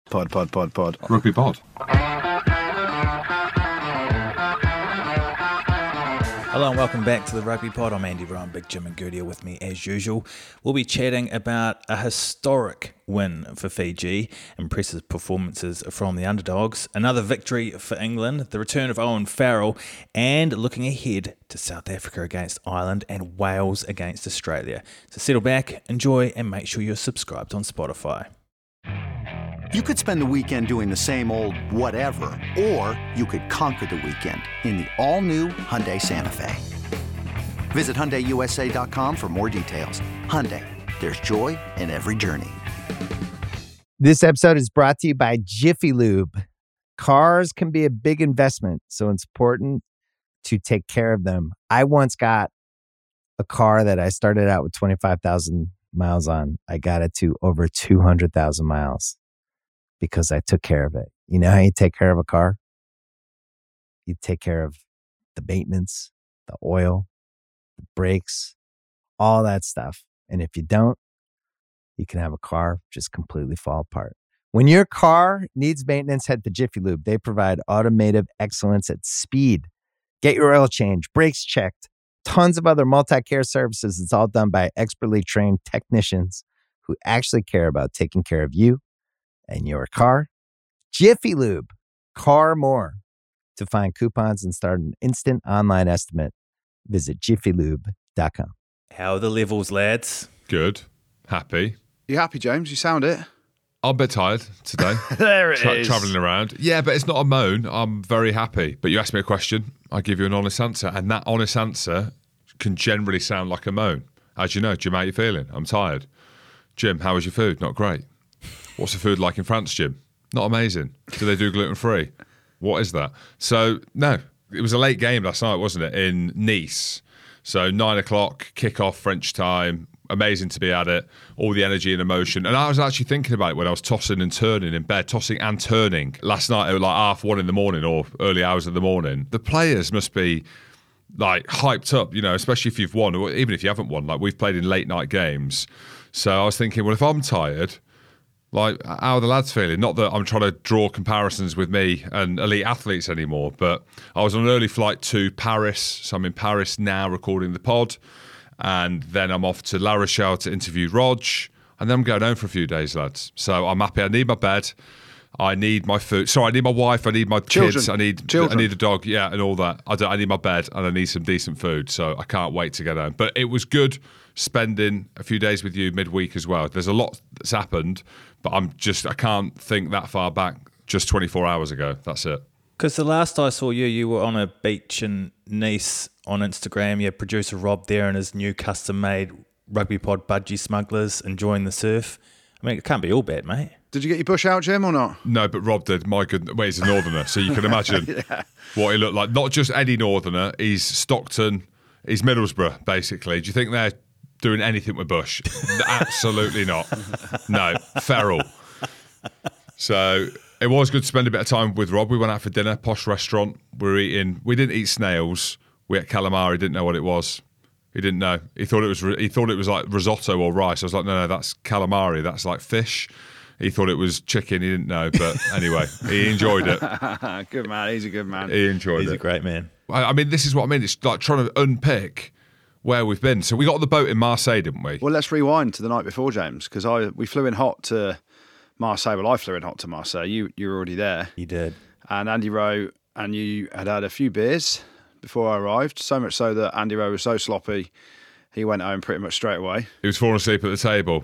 Pod. Rugby pod. Hello and welcome back to the Rugby Pod. I'm Andy Ryan, Big Jim and Goody are with me as usual. We'll be chatting about a historic win for Fiji, impressive performances from the underdogs, another victory for England, the return of Owen Farrell, and looking ahead to South Africa against Ireland and Wales against Australia. So settle back, enjoy, and make sure you're subscribed on Spotify. You could spend the weekend doing the same old whatever, or you could conquer the weekend in the all-new Hyundai Santa Fe. Visit HyundaiUSA.com for more details. Hyundai, there's joy in every journey. This episode is brought to you by Jiffy Lube. Cars can be a big investment, so it's important to take care of them. I once got a car that I started out with 25,000 miles on. I got it to over 200,000 miles. Because I took care of it. You know how you take care of a car? You take care of the maintenance, the oil, the brakes, all that stuff. And if you don't, you can have a car just completely fall apart. When your car needs maintenance, head to Jiffy Lube. They provide automotive excellence at speed. Get your oil change, brakes checked, tons of other multi-care services. It's all done by expertly trained technicians who actually care about taking care of you and your car. Jiffy Lube, car more. To find coupons and start an instant online estimate, visit jiffylube.com. How are the levels, lads? Good. Happy. You happy, James? You sound it. I'm a bit tired today. There it is. Travelling around. Yeah, but it's not a moan. I'm very happy. But you asked me a question, I give you an honest answer. And that honest answer can generally sound like a moan. As you know, Jim, how you feeling? I'm tired. Jim, how was your food? Not great. What's the food like in France, Jim? Not amazing. Do they do gluten-free? What is that? So, no, it was a late game last night, wasn't it, in Nice. So 9 o'clock, kick-off French time. Amazing to be at it. All the energy and emotion. And I was actually thinking about it when I was tossing and turning in bed, tossing and turning. Last night, it was like 1:30 in the morning or early hours of the morning. The players must be like hyped up, you know, especially if you've won, or even if you haven't won. Like, we've played in late-night games. So I was thinking, well, if I'm tired, like, how are the lads feeling? Not that I'm trying to draw comparisons with me and elite athletes anymore, but I was on an early flight to Paris. So I'm in Paris now recording the pod. And then I'm off to La Rochelle to interview Rog. And then I'm going home for a few days, lads. So I'm happy. I need my bed. I need my food. Sorry, I need my wife. I need my kids. I need the dog. Yeah, and all that. I need my bed and I need some decent food. So I can't wait to get home. But it was good spending a few days with you midweek as well. There's a lot that's happened, but I can't think that far back, just 24 hours ago. That's it. Because the last I saw you were on a beach in Nice on Instagram. You had producer Rob there and his new custom-made Rugby Pod budgie smugglers enjoying the surf. I mean, it can't be all bad, mate. Did you get your bush out, Jim, or not? No, but Rob did. My goodness. Well, he's a northerner, so you can imagine what he looked like. Not just any northerner. He's Stockton. He's Middlesbrough, basically. Do you think they're doing anything with bush? Absolutely not. No, feral. So it was good to spend a bit of time with Rob. We went out for dinner, posh restaurant. We didn't eat snails. We ate calamari. Didn't know what it was. He didn't know. He thought it was like risotto or rice. I was like, no, that's calamari. That's like fish. He thought it was chicken. He didn't know. But anyway, he enjoyed it. Good man. He's a good man. He enjoyed it. He's a great man. I mean, this is what I mean. It's like trying to unpick where we've been. So we got on the boat in Marseille, didn't we? Well, let's rewind to the night before, James, because we flew in hot to Marseille. Well, I flew in hot to Marseille. You were already there. You did. And Andy Rowe and you had a few beers before I arrived, so much so that Andy Rowe was so sloppy, he went home pretty much straight away. He was falling asleep at the table.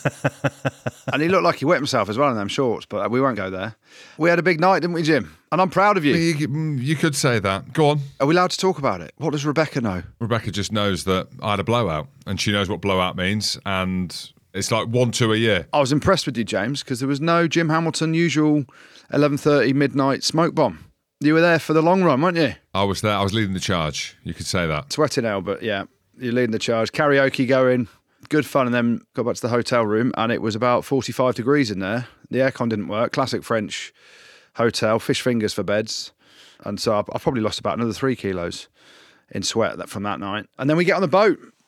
And he looked like he wet himself as well in them shorts, but we won't go there. We had a big night, didn't we, Jim? And I'm proud of you. You could say that. Go on. Are we allowed to talk about it? What does Rebecca know? Rebecca just knows that I had a blowout, and she knows what blowout means, and it's like 1-2 a year. I was impressed with you, James, because there was no Jim Hamilton usual 11:30 midnight smoke bomb. You were there for the long run, weren't you? I was there. I was leading the charge. You could say that. Sweating out, but yeah, you're leading the charge. Karaoke going, good fun, and then got back to the hotel room, and it was about 45 degrees in there. The aircon didn't work. Classic French hotel, fish fingers for beds. And so I probably lost about another 3 kilos in sweat from that night. And then we get on the boat,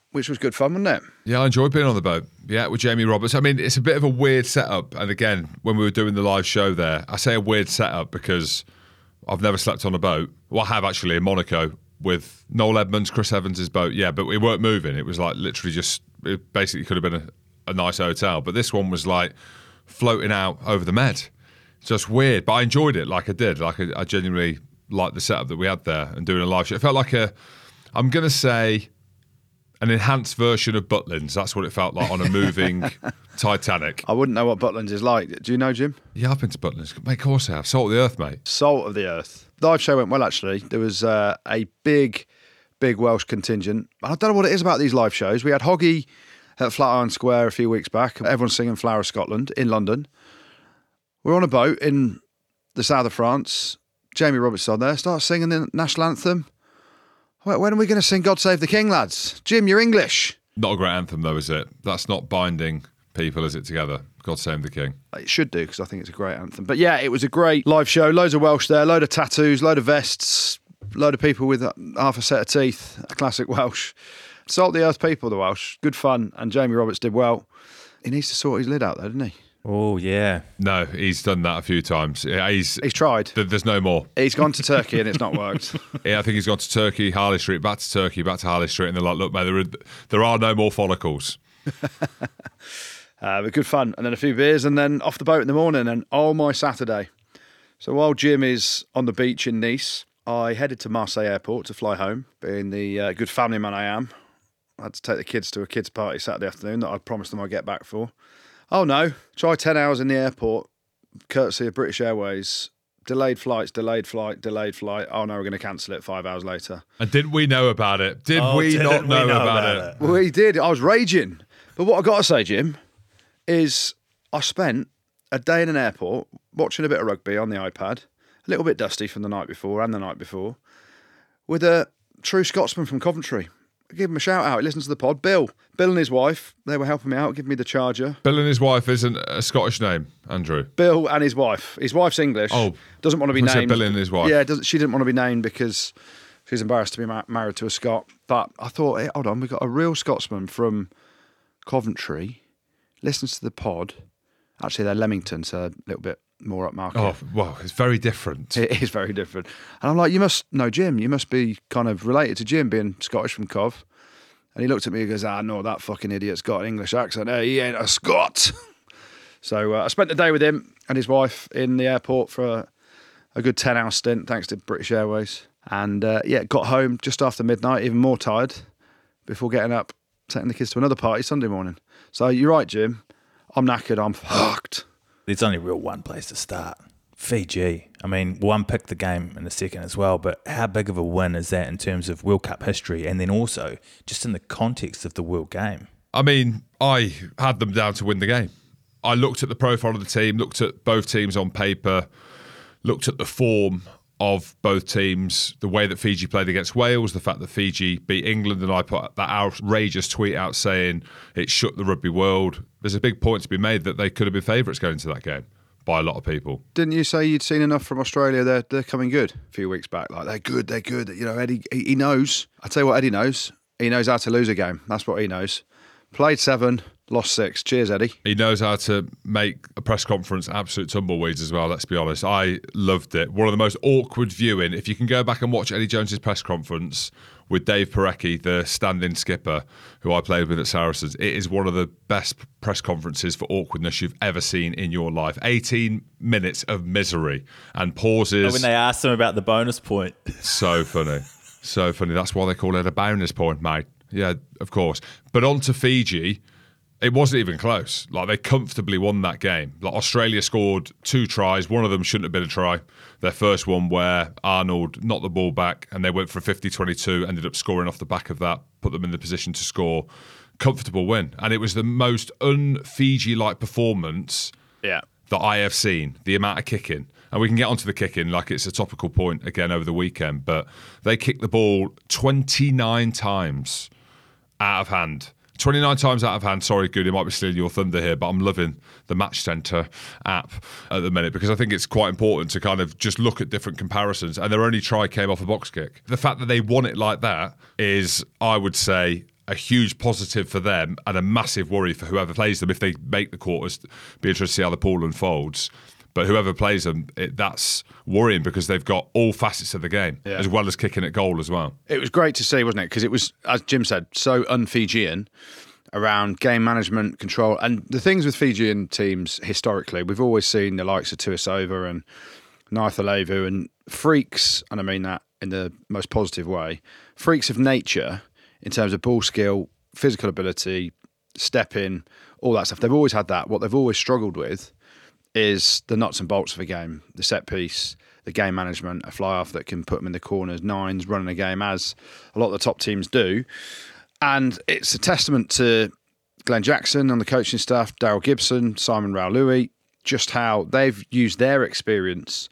which was good fun, wasn't it? Yeah, I enjoyed being on the boat. Yeah, with Jamie Roberts. I mean, it's a bit of a weird setup. And again, when we were doing the live show there, I say a weird setup because I've never slept on a boat. Well, I have actually in Monaco with Noel Edmonds, Chris Evans' boat. Yeah, but we weren't moving. It was like literally just, it basically could have been a nice hotel. But this one was like floating out over the Med. Just weird. But I enjoyed it like I did. Like I genuinely liked the setup that we had there and doing a live show. It felt like I'm going to say, an enhanced version of Butlins. That's what it felt like on a moving Titanic. I wouldn't know what Butlins is like. Do you know, Jim? Yeah, I've been to Butlins. Mate, of course I have. Salt of the earth, mate. Salt of the earth. The live show went well, actually. There was a big Welsh contingent. I don't know what it is about these live shows. We had Hoggy at Flatiron Square a few weeks back. Everyone's singing Flower of Scotland in London. We're on a boat in the south of France. Jamie Roberts on there. Starts singing the national anthem. When are we going to sing God Save the King, lads? Jim, you're English. Not a great anthem, though, is it? That's not binding people, is it, together? God Save the King. It should do, because I think it's a great anthem. But yeah, it was a great live show. Loads of Welsh there, load of tattoos, load of vests, load of people with half a set of teeth. Classic Welsh. Salt the earth people, the Welsh. Good fun, and Jamie Roberts did well. He needs to sort his lid out, though, doesn't he? Oh, yeah. No, he's done that a few times. Yeah, he's tried. There's no more. He's gone to Turkey and it's not worked. Yeah, I think he's gone to Turkey, Harley Street, back to Turkey, back to Harley Street, and they're like, look, mate, there are no more follicles. But good fun. And then a few beers and then off the boat in the morning and my Saturday. So while Jim is on the beach in Nice, I headed to Marseille Airport to fly home. Being the good family man I am, I had to take the kids to a kids' party Saturday afternoon that I promised them I'd get back for. Oh no, try 10 hours in the airport, courtesy of British Airways. Delayed flight. Oh no, we're going to cancel it 5 hours later. And didn't we know about it? Did we not know about it? We did. I was raging. But what I got to say, Jim, is I spent a day in an airport watching a bit of rugby on the iPad, a little bit dusty from the night before and the night before, with a true Scotsman from Coventry. Give him a shout out. He listens to the pod. Bill and his wife, they were helping me out, giving me the charger. Bill and his wife isn't a Scottish name, Andrew. Bill and his wife. His wife's English. Oh, doesn't want to be named. Bill and his wife. Yeah, she didn't want to be named because she's embarrassed to be married to a Scot. But I thought, hey, hold on, we've got a real Scotsman from Coventry listens to the pod. Actually, they're Leamington, so a little bit more upmarket. Oh, well, it's very different. It is very different. And I'm like, you must know Jim. You must be kind of related to Jim, being Scottish from Cov. And he looked at me and goes, no, that fucking idiot's got an English accent. He ain't a Scot. So I spent the day with him and his wife in the airport for a good 10-hour stint, thanks to British Airways. And got home just after midnight, even more tired, before getting up, taking the kids to another party Sunday morning. So you're right, Jim. I'm knackered. I'm fucked. There's only real one place to start. Fiji. I mean, we'll unpick the game in a second as well, but how big of a win is that in terms of World Cup history and then also just in the context of the World Game? I mean, I had them down to win the game. I looked at the profile of the team, looked at both teams on paper, looked at the form of both teams, the way that Fiji played against Wales, the fact that Fiji beat England, and I put that outrageous tweet out saying it shook the rugby world. There's a big point to be made that they could have been favourites going into that game by a lot of people. Didn't you say you'd seen enough from Australia? They're coming good a few weeks back. Like, they're good. You know, Eddie, he knows. I tell you what Eddie knows. He knows how to lose a game. That's what he knows. Played 7, lost 6. Cheers, Eddie. He knows how to make a press conference absolute tumbleweeds as well, let's be honest. I loved it. One of the most awkward viewing. If you can go back and watch Eddie Jones's press conference with Dave Parecki, the stand-in skipper, who I played with at Saracens, it is one of the best press conferences for awkwardness you've ever seen in your life. 18 minutes of misery and pauses. When they asked him about the bonus point. So funny. So funny. That's why they call it a bonus point, mate. Yeah, of course. But on to Fiji, it wasn't even close. Like, they comfortably won that game. Like, Australia scored 2 tries. One of them shouldn't have been a try. Their first one where Arnold knocked the ball back and they went for a 50-22, ended up scoring off the back of that, put them in the position to score. Comfortable win. And it was the most un-Fiji-like performance that I have seen. The amount of kicking. And we can get onto the kicking like it's a topical point again over the weekend. But they kicked the ball 29 times out of hand. 29 times out of hand. Sorry, Goody, I might be stealing your thunder here, but I'm loving the Match Centre app at the minute because I think it's quite important to kind of just look at different comparisons. And their only try came off a box kick. The fact that they won it like that is, I would say, a huge positive for them and a massive worry for whoever plays them if they make the quarters. Be interested to see how the pool unfolds. But whoever plays them, that's worrying because they've got all facets of the game, as well as kicking at goal as well. It was great to see, wasn't it? Because it was, as Jim said, so un-Fijian around game management, control. And the things with Fijian teams historically, we've always seen the likes of Tuisova and Naithalevu and freaks, and I mean that in the most positive way, freaks of nature in terms of ball skill, physical ability, step in, all that stuff. They've always had that. What they've always struggled with is the nuts and bolts of a game, the set piece, the game management, a fly-off that can put them in the corners, nines, running a game as a lot of the top teams do. And it's a testament to Glenn Jackson on the coaching staff, Daryl Gibson, Simon Raului, just how they've used their experience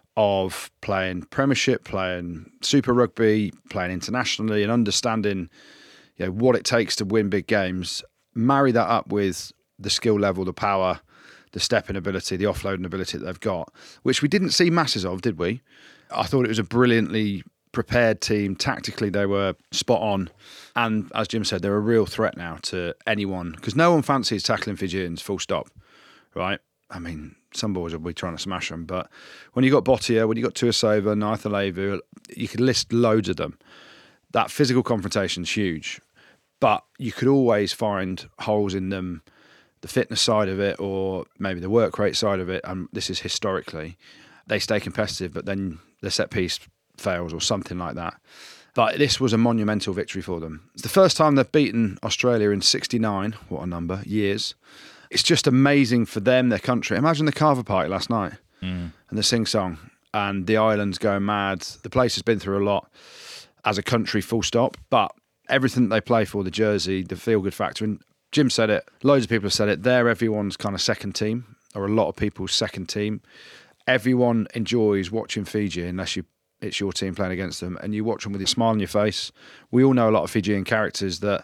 of playing Premiership, playing Super Rugby, playing internationally and understanding what it takes to win big games, marry that up with the skill level, the power, the stepping ability, the offloading ability that they've got, which we didn't see masses of, did we? I thought it was a brilliantly prepared team. Tactically, they were spot on. And as Jim said, they're a real threat now to anyone, because no one fancies tackling Fijians, full stop, right? I mean, some boys will be trying to smash them, but when you got Botia, when you got Tuisova, Naithalevu, you could list loads of them. That physical confrontation's huge, but you could always find holes in them, the fitness side of it, or maybe the work rate side of it. And this is historically, they stay competitive, but then the set piece fails or something like that. But this was a monumental victory for them. It's the first time they've beaten Australia in 69, what a number, years. It's just amazing for them, their country. Imagine the Carver party last night and the sing-song and the islands going mad. The place has been through a lot as a country, full stop. But everything that they play for, the jersey, the feel-good factor, and Jim said it, loads of people have said it, they're everyone's kind of second team, or a lot of people's second team. Everyone enjoys watching Fiji unless it's your team playing against them, and you watch them with a smile on your face. We all know a lot of Fijian characters that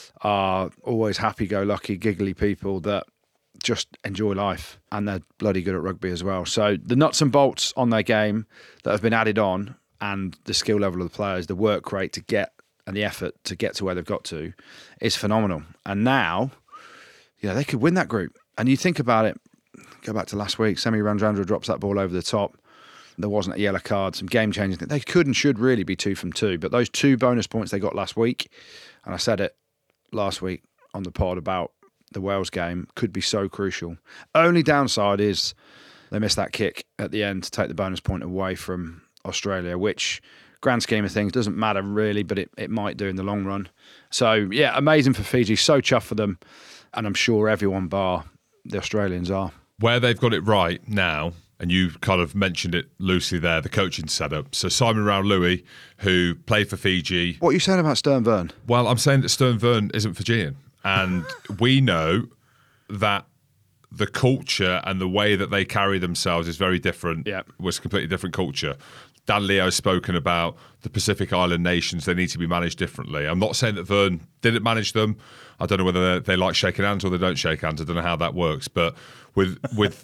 are always happy-go-lucky, giggly people that just enjoy life, and they're bloody good at rugby as well. So the nuts and bolts on their game that have been added on, and the skill level of the players, the work rate to get, and the effort to get to where they've got to, is phenomenal. And now, they could win that group. And you think about it, go back to last week, Semi Radradra drops that ball over the top. There wasn't a yellow card, some game-changing things. They could and should really be 2 from 2. But those 2 bonus points they got last week, and I said it last week on the pod about the Wales game, could be so crucial. Only downside is they missed that kick at the end to take the bonus point away from Australia, which, grand scheme of things, doesn't matter really, but it might do in the long run. So, yeah, amazing for Fiji. So chuffed for them. And I'm sure everyone bar the Australians are. Where they've got it right now, and you kind of mentioned it loosely there, the coaching setup. So Simon Raului, who played for Fiji. What are you saying about Stern Vern? Well, I'm saying that Stern Vern isn't Fijian. And we know that the culture and the way that they carry themselves is very different. Yeah. Was a completely different culture. Dan Leo's spoken about the Pacific Island nations. They need to be managed differently. I'm not saying that Vern didn't manage them. I don't know whether they like shaking hands or they don't shake hands. I don't know how that works. But with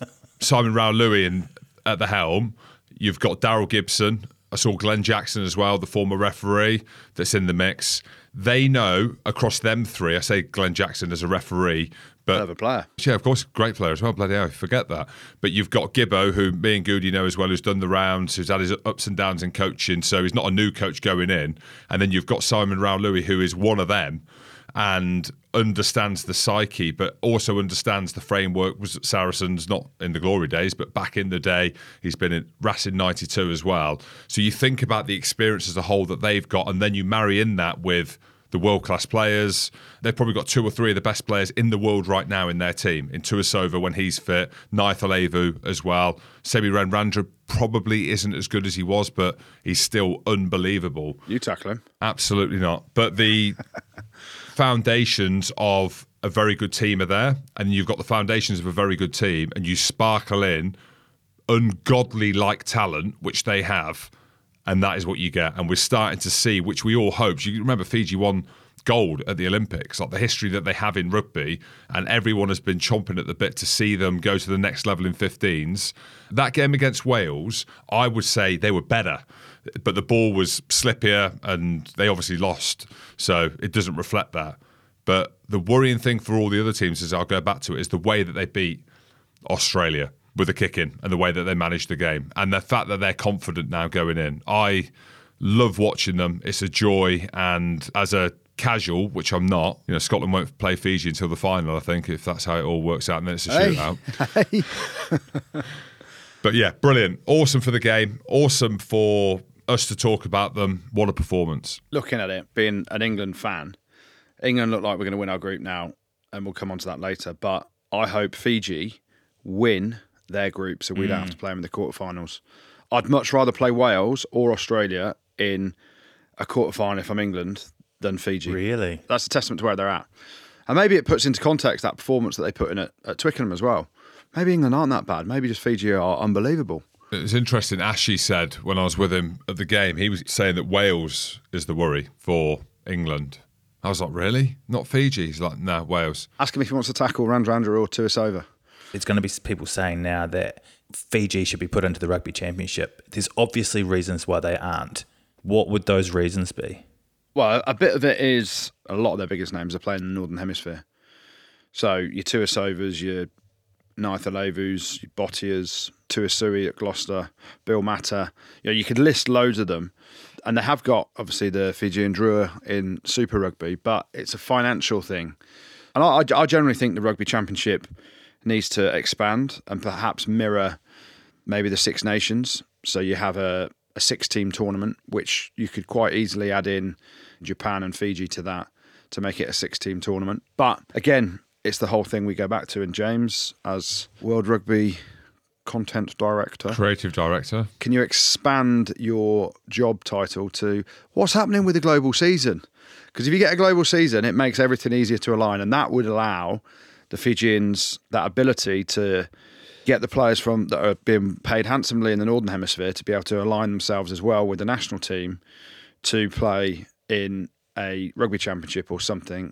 Simon Raului at the helm, you've got Daryl Gibson. I saw Glenn Jackson as well, the former referee that's in the mix. They know across them 3, I say Glenn Jackson as a referee, but of a player. Yeah, of course, great player as well. Bloody hell, forget that. But you've got Gibbo, who me and Goody know as well, who's done the rounds, who's had his ups and downs in coaching, so he's not a new coach going in. And then you've got Simon Raului, who is one of them and understands the psyche, but also understands the framework. Was at Saracens, not in the glory days, but back in the day, he's been at Racing 92 as well. So you think about the experience as a whole that they've got, and then you marry in that with the world-class players. They've probably got 2 or 3 of the best players in the world right now in their team. In Tuisova when he's fit, Naithalevu as well. Semi Radradra probably isn't as good as he was, but he's still unbelievable. You tackle him. Absolutely not. But the foundations of a very good team are there, and you've got the foundations of a very good team, and you sparkle in ungodly-like talent, which they have, and that is what you get. And we're starting to see, which we all hoped. You remember Fiji won gold at the Olympics, like the history that they have in rugby, and everyone has been chomping at the bit to see them go to the next level in 15s. That game against Wales, I would say they were better but the ball was slippier and they obviously lost. So it doesn't reflect that. But the worrying thing for all the other teams, is I'll go back to it, is the way that they beat Australia with the kick in and the way that they managed the game and the fact that they're confident now going in. I love watching them. It's a joy. And as a casual, which I'm not, Scotland won't play Fiji until the final, I think, if that's how it all works out, and then it's a shootout. But yeah, brilliant. Awesome for the game. Awesome for us to talk about them. What a performance. Looking at it, being an England fan, England look like we're going to win our group now, and we'll come on to that later. But I hope Fiji win their group so we don't have to play them in the quarterfinals. I'd much rather play Wales or Australia in a quarterfinal if I'm England than Fiji. Really? That's a testament to where they're at. And maybe it puts into context that performance that they put in at Twickenham as well. Maybe England aren't that bad. Maybe just Fiji are unbelievable. It was interesting. Ashley said when I was with him at the game, he was saying that Wales is the worry for England. I was like, really? Not Fiji? He's like, no, Wales. Ask him if he wants to tackle Randrandra or Tuisova. There's going to be people saying now that Fiji should be put into the Rugby Championship. There's obviously reasons why they aren't. What would those reasons be? Well, a bit of it is a lot of their biggest names are playing in the Northern Hemisphere. So your Tuisovas, your Naithalevus, your Bottias, Tuisui at Gloucester, Bill Matter. You could list loads of them. And they have got, obviously, the Fijian Drua in Super Rugby, but it's a financial thing. And I generally think the Rugby Championship needs to expand and perhaps mirror maybe the Six Nations. So you have a 6-team tournament, which you could quite easily add in Japan and Fiji to that to make it a 6-team tournament. But again, it's the whole thing we go back to. And James, as World Rugby content director, creative director, can you expand your job title to what's happening with the global season? Because if you get a global season, it makes everything easier to align, and that would allow the Fijians that ability to get the players that are being paid handsomely in the Northern Hemisphere to be able to align themselves as well with the national team to play in a rugby championship or something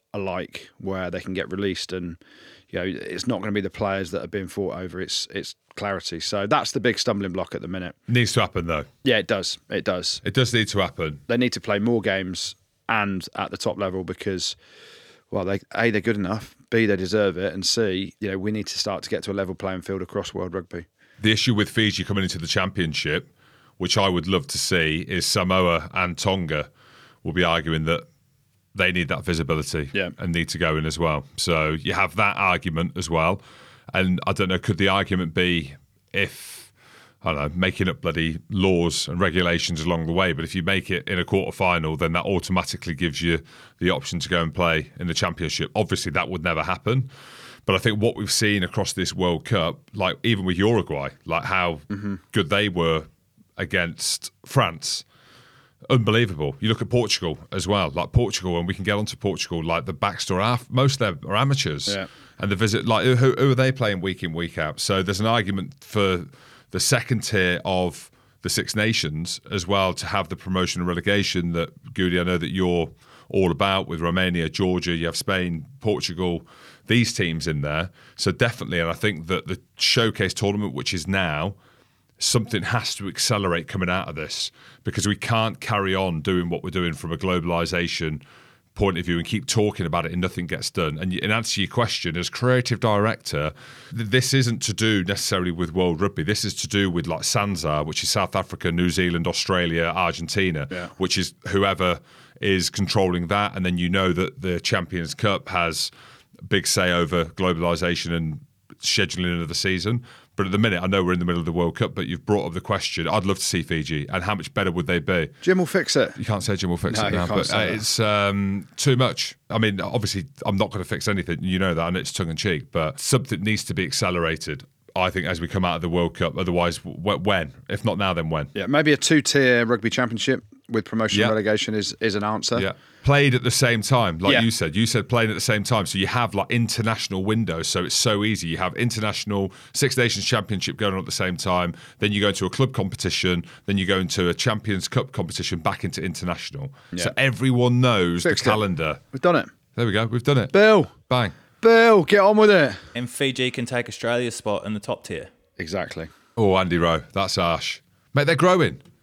alike where they can get released, and it's not going to be the players that are being fought over, it's clarity. So that's the big stumbling block at the minute. Needs to happen though. Yeah, it does It does need to happen. They need to play more games and at the top level because, well, they're good enough, B, they deserve it, and C, we need to start to get to a level playing field across world rugby. The issue with Fiji coming into the championship, which I would love to see, is Samoa and Tonga will be arguing that they need that visibility and need to go in as well. So you have that argument as well. And I don't know, could the argument be if, I don't know, making up bloody laws and regulations along the way, but if you make it in a quarter-final, then that automatically gives you the option to go and play in the championship. Obviously, that would never happen. But I think what we've seen across this World Cup, like even with Uruguay, like how good they were against France, unbelievable. You look at Portugal as well, like Portugal, and we can get onto Portugal, like the backstory, most of them are amateurs. Yeah. And the visit, like who are they playing week in, week out? So there's an argument for the second tier of the Six Nations as well to have the promotion and relegation that, Goody, I know that you're all about with Romania, Georgia, you have Spain, Portugal, these teams in there. So definitely, and I think that the showcase tournament, which is now, something has to accelerate coming out of this because we can't carry on doing what we're doing from a globalisation point of view and keep talking about it and nothing gets done. And in answer to your question, as creative director, this isn't to do necessarily with World Rugby. This is to do with like SANZAAR, which is South Africa, New Zealand, Australia, Argentina, which is whoever is controlling that. And then that the Champions Cup has a big say over globalisation and scheduling of the season. But at the minute, I know we're in the middle of the World Cup, but you've brought up the question. I'd love to see Fiji, and how much better would they be? Jim will fix it. You can't say Jim will fix it now, but it's too much. I mean, obviously, I'm not going to fix anything. You know that, and it's tongue-in-cheek, but something needs to be accelerated, I think, as we come out of the World Cup. Otherwise, when? If not now, then when? Yeah, maybe a 2-tier rugby championship with promotion and relegation is an answer. Yeah. Played at the same time, like you said. You said playing at the same time. So you have like international windows. So it's so easy. You have international Six Nations Championship going on at the same time. Then you go into a club competition. Then you go into a Champions Cup competition back into international. Yeah. So everyone knows the calendar. We've done it. There we go. We've done it. Bill. Bang. Bill, get on with it. And Fiji can take Australia's spot in the top tier. Exactly. Oh, Andy Rowe. That's harsh. Mate, they're growing.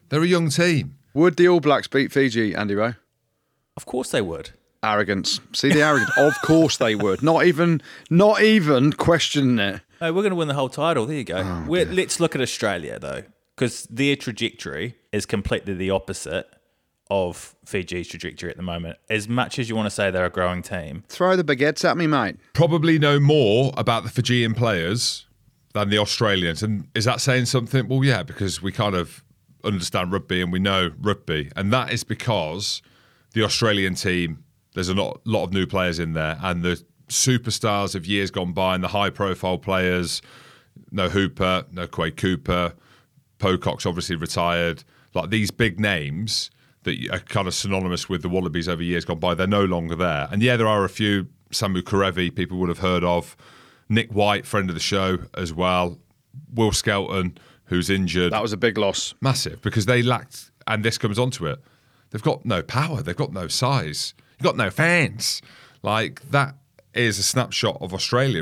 They're a young team. Would the All Blacks beat Fiji, Andy Rowe? Of course they would. Arrogance. See the arrogance? Of course they would. Not even questioning it. No, we're going to win the whole title. There you go. Let's look at Australia, though, because their trajectory is completely the opposite of Fiji's trajectory at the moment. As much as you want to say they're a growing team. Throw the baguettes at me, mate. Probably know more about the Fijian players than the Australians. And is that saying something? Well, yeah, because we kind of understand rugby and we know rugby. And that is because the Australian team, there's a lot of new players in there, and the superstars of years gone by and the high-profile players, no Hooper, no Quade Cooper, Pocock's obviously retired. Like these big names that are kind of synonymous with the Wallabies over years gone by, they're no longer there. And yeah, there are a few. Samu Karevi, people would have heard of. Nick White, friend of the show as well. Will Skelton, who's injured. That was a big loss. Massive, because they lacked, and this comes onto it, they've got no power, they've got no size, you've got no fans. Like, that is a snapshot of Australia.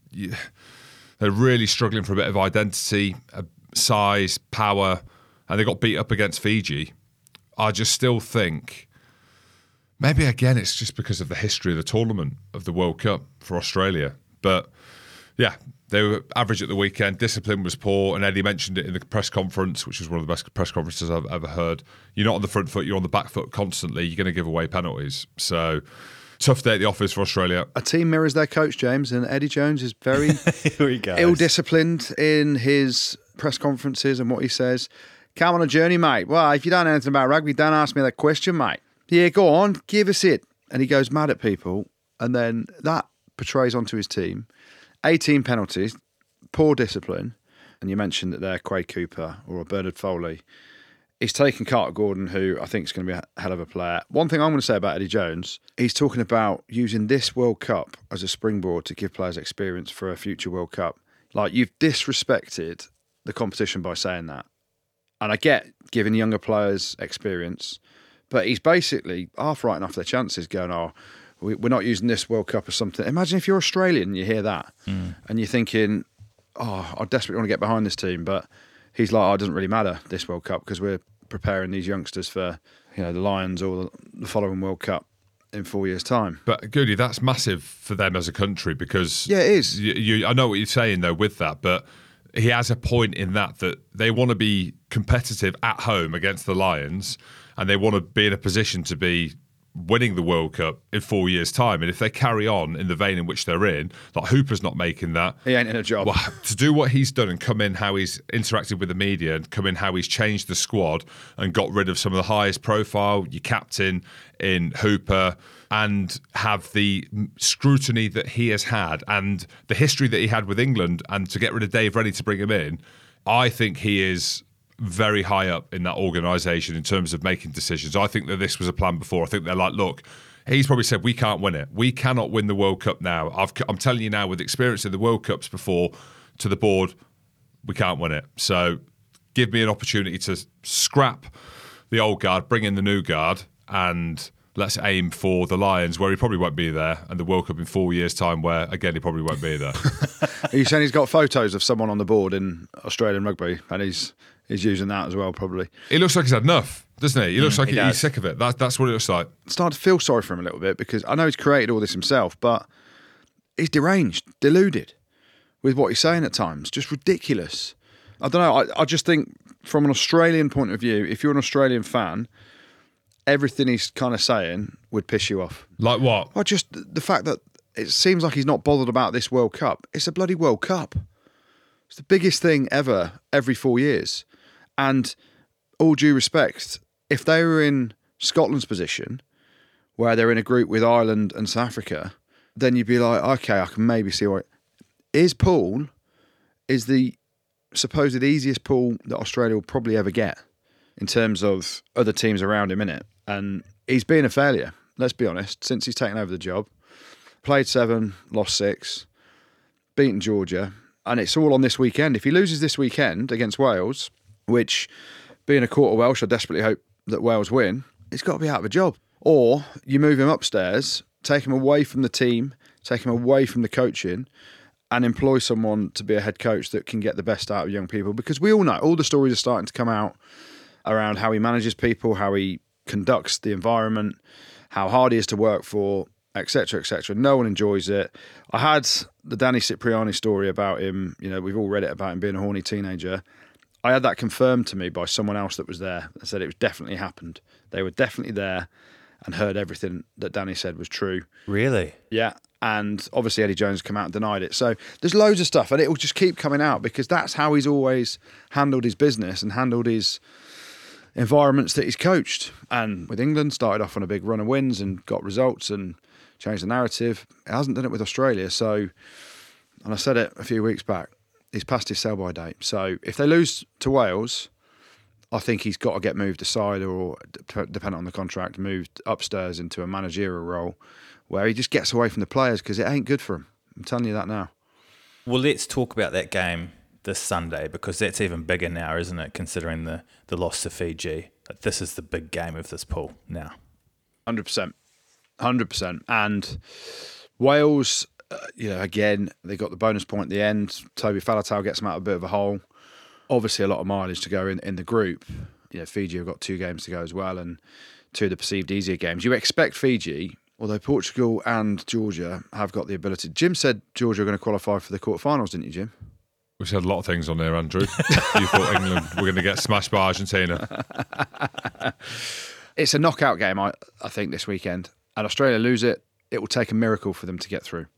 They're really struggling for a bit of identity, size, power, and they got beat up against Fiji. I just still think, maybe again, it's just because of the history of the tournament, of the World Cup for Australia. But yeah, they were average at the weekend. Discipline was poor, and Eddie mentioned it in the press conference, which was one of the best press conferences I've ever heard. You're not on the front foot, you're on the back foot constantly. You're going to give away penalties. So, tough day at the office for Australia. A team mirrors their coach, James, and Eddie Jones is very ill-disciplined in his press conferences and what he says. Come on a journey, mate. Well, if you don't know anything about rugby, don't ask me that question, mate. Yeah, go on, give us it. And he goes mad at people, and then that portrays onto his team. 18 penalties, poor discipline, and you mentioned that they're Quade Cooper or Bernard Foley. He's taken Carter Gordon, who I think is going to be a hell of a player. One thing I'm going to say about Eddie Jones, he's talking about using this World Cup as a springboard to give players experience for a future World Cup. Like, you've disrespected the competition by saying that. And I get giving younger players experience, but he's basically half writing off their chances, going, we're not using this World Cup as something. Imagine if you're Australian and you hear that and you're thinking, I desperately want to get behind this team. But he's like, it doesn't really matter, this World Cup, because we're preparing these youngsters for the Lions or the following World Cup in 4 years' time. But Goody, that's massive for them as a country, because yeah, it is. I know what you're saying though with that, but he has a point in that they want to be competitive at home against the Lions, and they want to be in a position to be winning the World Cup in 4 years' time. And if they carry on in the vein in which they're in, like Hooper's not making that. He ain't in a job. Well, to do what he's done and come in how he's interacted with the media and come in how he's changed the squad and got rid of some of the highest profile, your captain in Hooper, and have the scrutiny that he has had and the history that he had with England, and to get rid of Dave Rennie to bring him in, I think he is very high up in that organisation in terms of making decisions. I think that this was a plan before. I think they're like, look, he's probably said, we can't win it. We cannot win the World Cup now. I'm telling you now, with experience in the World Cups before, to the board, we can't win it. So give me an opportunity to scrap the old guard, bring in the new guard, and let's aim for the Lions, where he probably won't be there, and the World Cup in 4 years' time, where, again, he probably won't be there. Are you saying he's got photos of someone on the board in Australian rugby, and he's using that as well, probably? He looks like he's had enough, doesn't he? He looks like he's sick of it. That's what it looks like. I started to feel sorry for him a little bit, because I know he's created all this himself, but he's deranged, deluded with what he's saying at times. Just ridiculous. I don't know. I just think from an Australian point of view, if you're an Australian fan, everything he's kind of saying would piss you off. Like what? Well, just the fact that it seems like he's not bothered about this World Cup. It's a bloody World Cup. It's the biggest thing ever, every 4 years. And all due respect, if they were in Scotland's position, where they're in a group with Ireland and South Africa, then you'd be like, okay, I can maybe see why. His pool is the supposed easiest pool that Australia will probably ever get in terms of other teams around him in it. And he's been a failure, let's be honest, since he's taken over the job. Played 7, lost 6, beaten Georgia, and it's all on this weekend. If he loses this weekend against Wales, which, being a quarter Welsh, I desperately hope that Wales win, he's got to be out of a job. Or you move him upstairs, take him away from the team, take him away from the coaching, and employ someone to be a head coach that can get the best out of young people. Because we all know, all the stories are starting to come out around how he manages people, how he conducts the environment, how hard he is to work for, etc., etc. No one enjoys it. I had the Danny Cipriani story about him. We've all read it about him being a horny teenager. I had that confirmed to me by someone else that was there and said it was definitely happened. They were definitely there and heard everything that Danny said was true. Really? Yeah. And obviously Eddie Jones come out and denied it. So there's loads of stuff, and it will just keep coming out because that's how he's always handled his business and handled his environments that he's coached. And with England, started off on a big run of wins and got results and changed the narrative. He hasn't done it with Australia. So, and I said it a few weeks back, he's past his sell-by date. So if they lose to Wales, I think he's got to get moved aside or, depending on the contract, moved upstairs into a managerial role where he just gets away from the players because it ain't good for him. I'm telling you that now. Well, let's talk about that game this Sunday because that's even bigger now, isn't it, considering the loss to Fiji? This is the big game of this pool now. 100%. 100%. And Wales, again, they got the bonus point at the end. Toby Faletau gets them out of a bit of a hole. Obviously, a lot of mileage to go in the group. Fiji have got 2 games to go as well, and 2 of the perceived easier games. You expect Fiji, although Portugal and Georgia have got the ability. Jim said Georgia are going to qualify for the quarterfinals, didn't you, Jim? We said a lot of things on there, Andrew. You thought England were going to get smashed by Argentina. It's a knockout game, I think, this weekend. And Australia lose it, it will take a miracle for them to get through.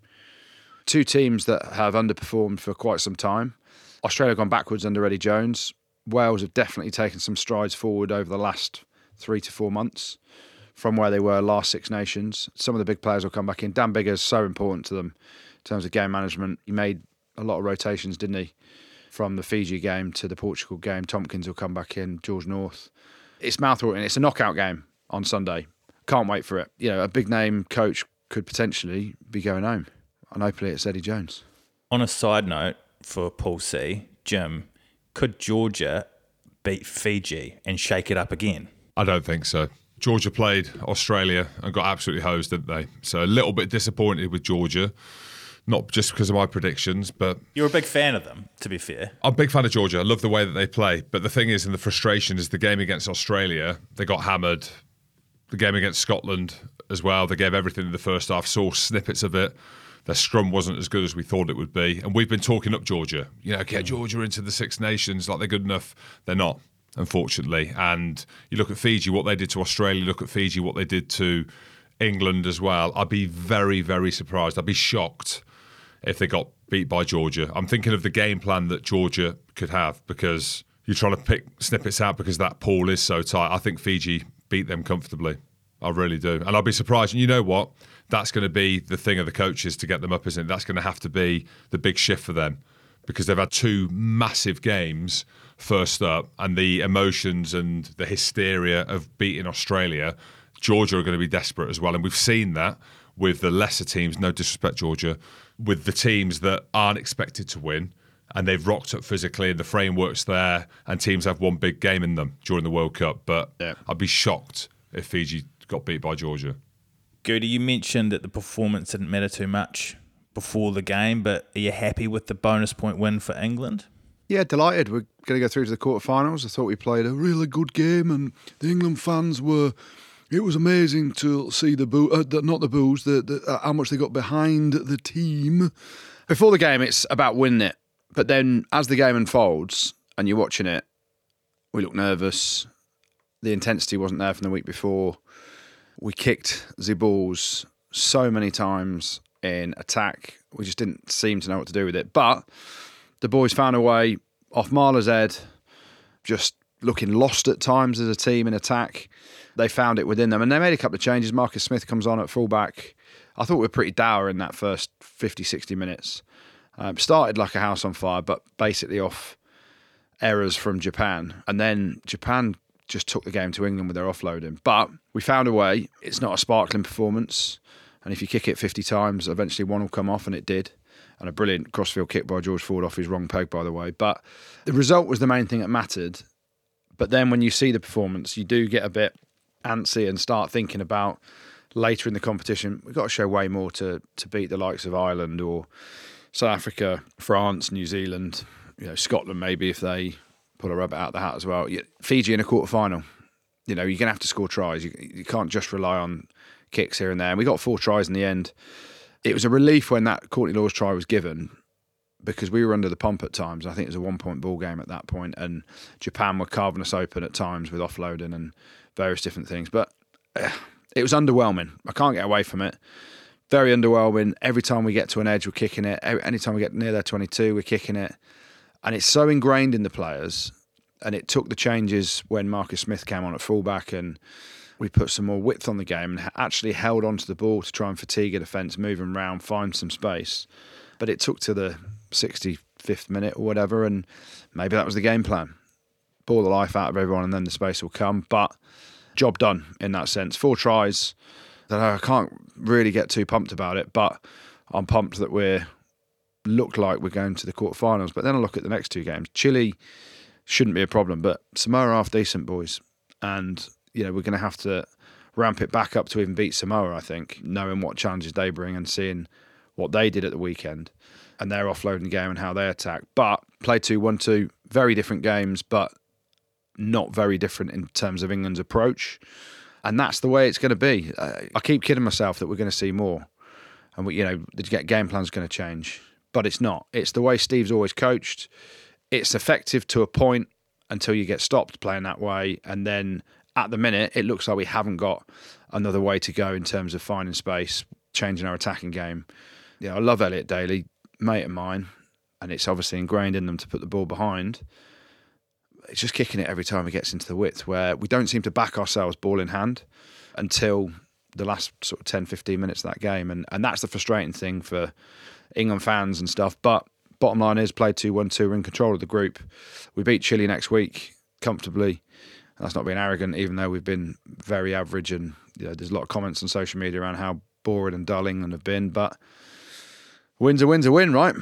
2 teams that have underperformed for quite some time. Australia have gone backwards under Eddie Jones. Wales have definitely taken some strides forward over the last 3 to 4 months from where they were last Six Nations. Some of the big players will come back in. Dan Biggar's so important to them in terms of game management. He made a lot of rotations, didn't he? From the Fiji game to the Portugal game. Tompkins will come back in, George North. It's mouth-watering. It's a knockout game on Sunday. Can't wait for it. A big name coach could potentially be going home. And hopefully it's Eddie Jones. On a side note for Pool C, Jim, could Georgia beat Fiji and shake it up again? I don't think so. Georgia played Australia and got absolutely hosed, didn't they? So a little bit disappointed with Georgia. Not just because of my predictions, but... You're a big fan of them, to be fair. I'm a big fan of Georgia. I love the way that they play. But the thing is, and the frustration is the game against Australia, they got hammered. The game against Scotland as well, they gave everything in the first half, saw snippets of it. Their scrum wasn't as good as we thought it would be. And we've been talking up Georgia. Get Georgia into the Six Nations, like they're good enough. They're not, unfortunately. And you look at Fiji, what they did to Australia, look at Fiji, what they did to England as well. I'd be very, very surprised. I'd be shocked if they got beat by Georgia. I'm thinking of the game plan that Georgia could have because you're trying to pick snippets out because that pool is so tight. I think Fiji beat them comfortably. I really do. And I'll be surprised. And you know what? That's going to be the thing of the coaches to get them up, isn't it? That's going to have to be the big shift for them because they've had 2 massive games first up and the emotions and the hysteria of beating Australia. Georgia are going to be desperate as well. And we've seen that with the lesser teams, no disrespect, Georgia, with the teams that aren't expected to win and they've rocked up physically and the framework's there and teams have one big game in them during the World Cup. But yeah, I'd be shocked if Fiji got beat by Georgia. Goody, you mentioned that the performance didn't matter too much before the game, but are you happy with the bonus point win for England? Yeah, delighted. We're going to go through to the quarterfinals. I thought we played a really good game and the England fans were... It was amazing to see how much they got behind the team. Before the game, it's about winning it. But then as the game unfolds and you're watching it, we look nervous. The intensity wasn't there from the week before. We kicked the balls so many times in attack. We just didn't seem to know what to do with it. But the boys found a way off Marla's head, just looking lost at times as a team in attack. They found it within them and they made a couple of changes. Marcus Smith comes on at fullback. I thought we were pretty dour in that first 50, 60 minutes. Started like a house on fire, but basically off errors from Japan. And then Japan just took the game to England with their offloading. But we found a way. It's not a sparkling performance. And if you kick it 50 times, eventually one will come off, and it did. And a brilliant crossfield kick by George Ford off his wrong peg, by the way. But the result was the main thing that mattered. But then when you see the performance, you do get a bit antsy and start thinking about later in the competition, we've got to show way more to beat the likes of Ireland or South Africa, France, New Zealand, Scotland maybe if they pull a rabbit out of the hat as well. Fiji in a quarter-final, you're going to have to score tries. You can't just rely on kicks here and there. And we got 4 tries in the end. It was a relief when that Courtney Lawes try was given, because we were under the pump at times. I think it was a 1-point ball game at that point, and Japan were carving us open at times with offloading and various different things. But it was underwhelming. I can't get away from it. Very underwhelming. Every time we get to an edge, we're kicking it. Anytime we get near their 22, we're kicking it. And it's so ingrained in the players. And it took the changes when Marcus Smith came on at fullback, and we put some more width on the game and actually held onto the ball to try and fatigue a defence, move them around, find some space. But it took to the 65th minute or whatever, and maybe that was the game plan. Ball the life out of everyone and then the space will come. But job done in that sense. 4 tries. I can't really get too pumped about it, but I'm pumped that we look like we're going to the quarterfinals. But then I look at the next 2 games. Chile shouldn't be a problem, but Samoa are half decent, boys. And we're going to have to ramp it back up to even beat Samoa, I think, knowing what challenges they bring and seeing what they did at the weekend and their offloading game and how they attack. But play 2-1-2, very different games, but not very different in terms of England's approach. And that's the way it's going to be. I keep kidding myself that we're going to see more. And, the game plan's going to change. But it's not. It's the way Steve's always coached. It's effective to a point until you get stopped playing that way. And then at the minute, it looks like we haven't got another way to go in terms of finding space, changing our attacking game. I love Elliot Daly, mate of mine, and it's obviously ingrained in them to put the ball behind. It's just kicking it every time he gets into the width, where we don't seem to back ourselves ball in hand until the last sort of 10, 15 minutes of that game. And that's the frustrating thing for England fans and stuff. But bottom line is, play 2-1-2, we're in control of the group. We beat Chile next week comfortably. That's not being arrogant, even though we've been very average, and there's a lot of comments on social media around how boring and dull England have been. But win's a win, right?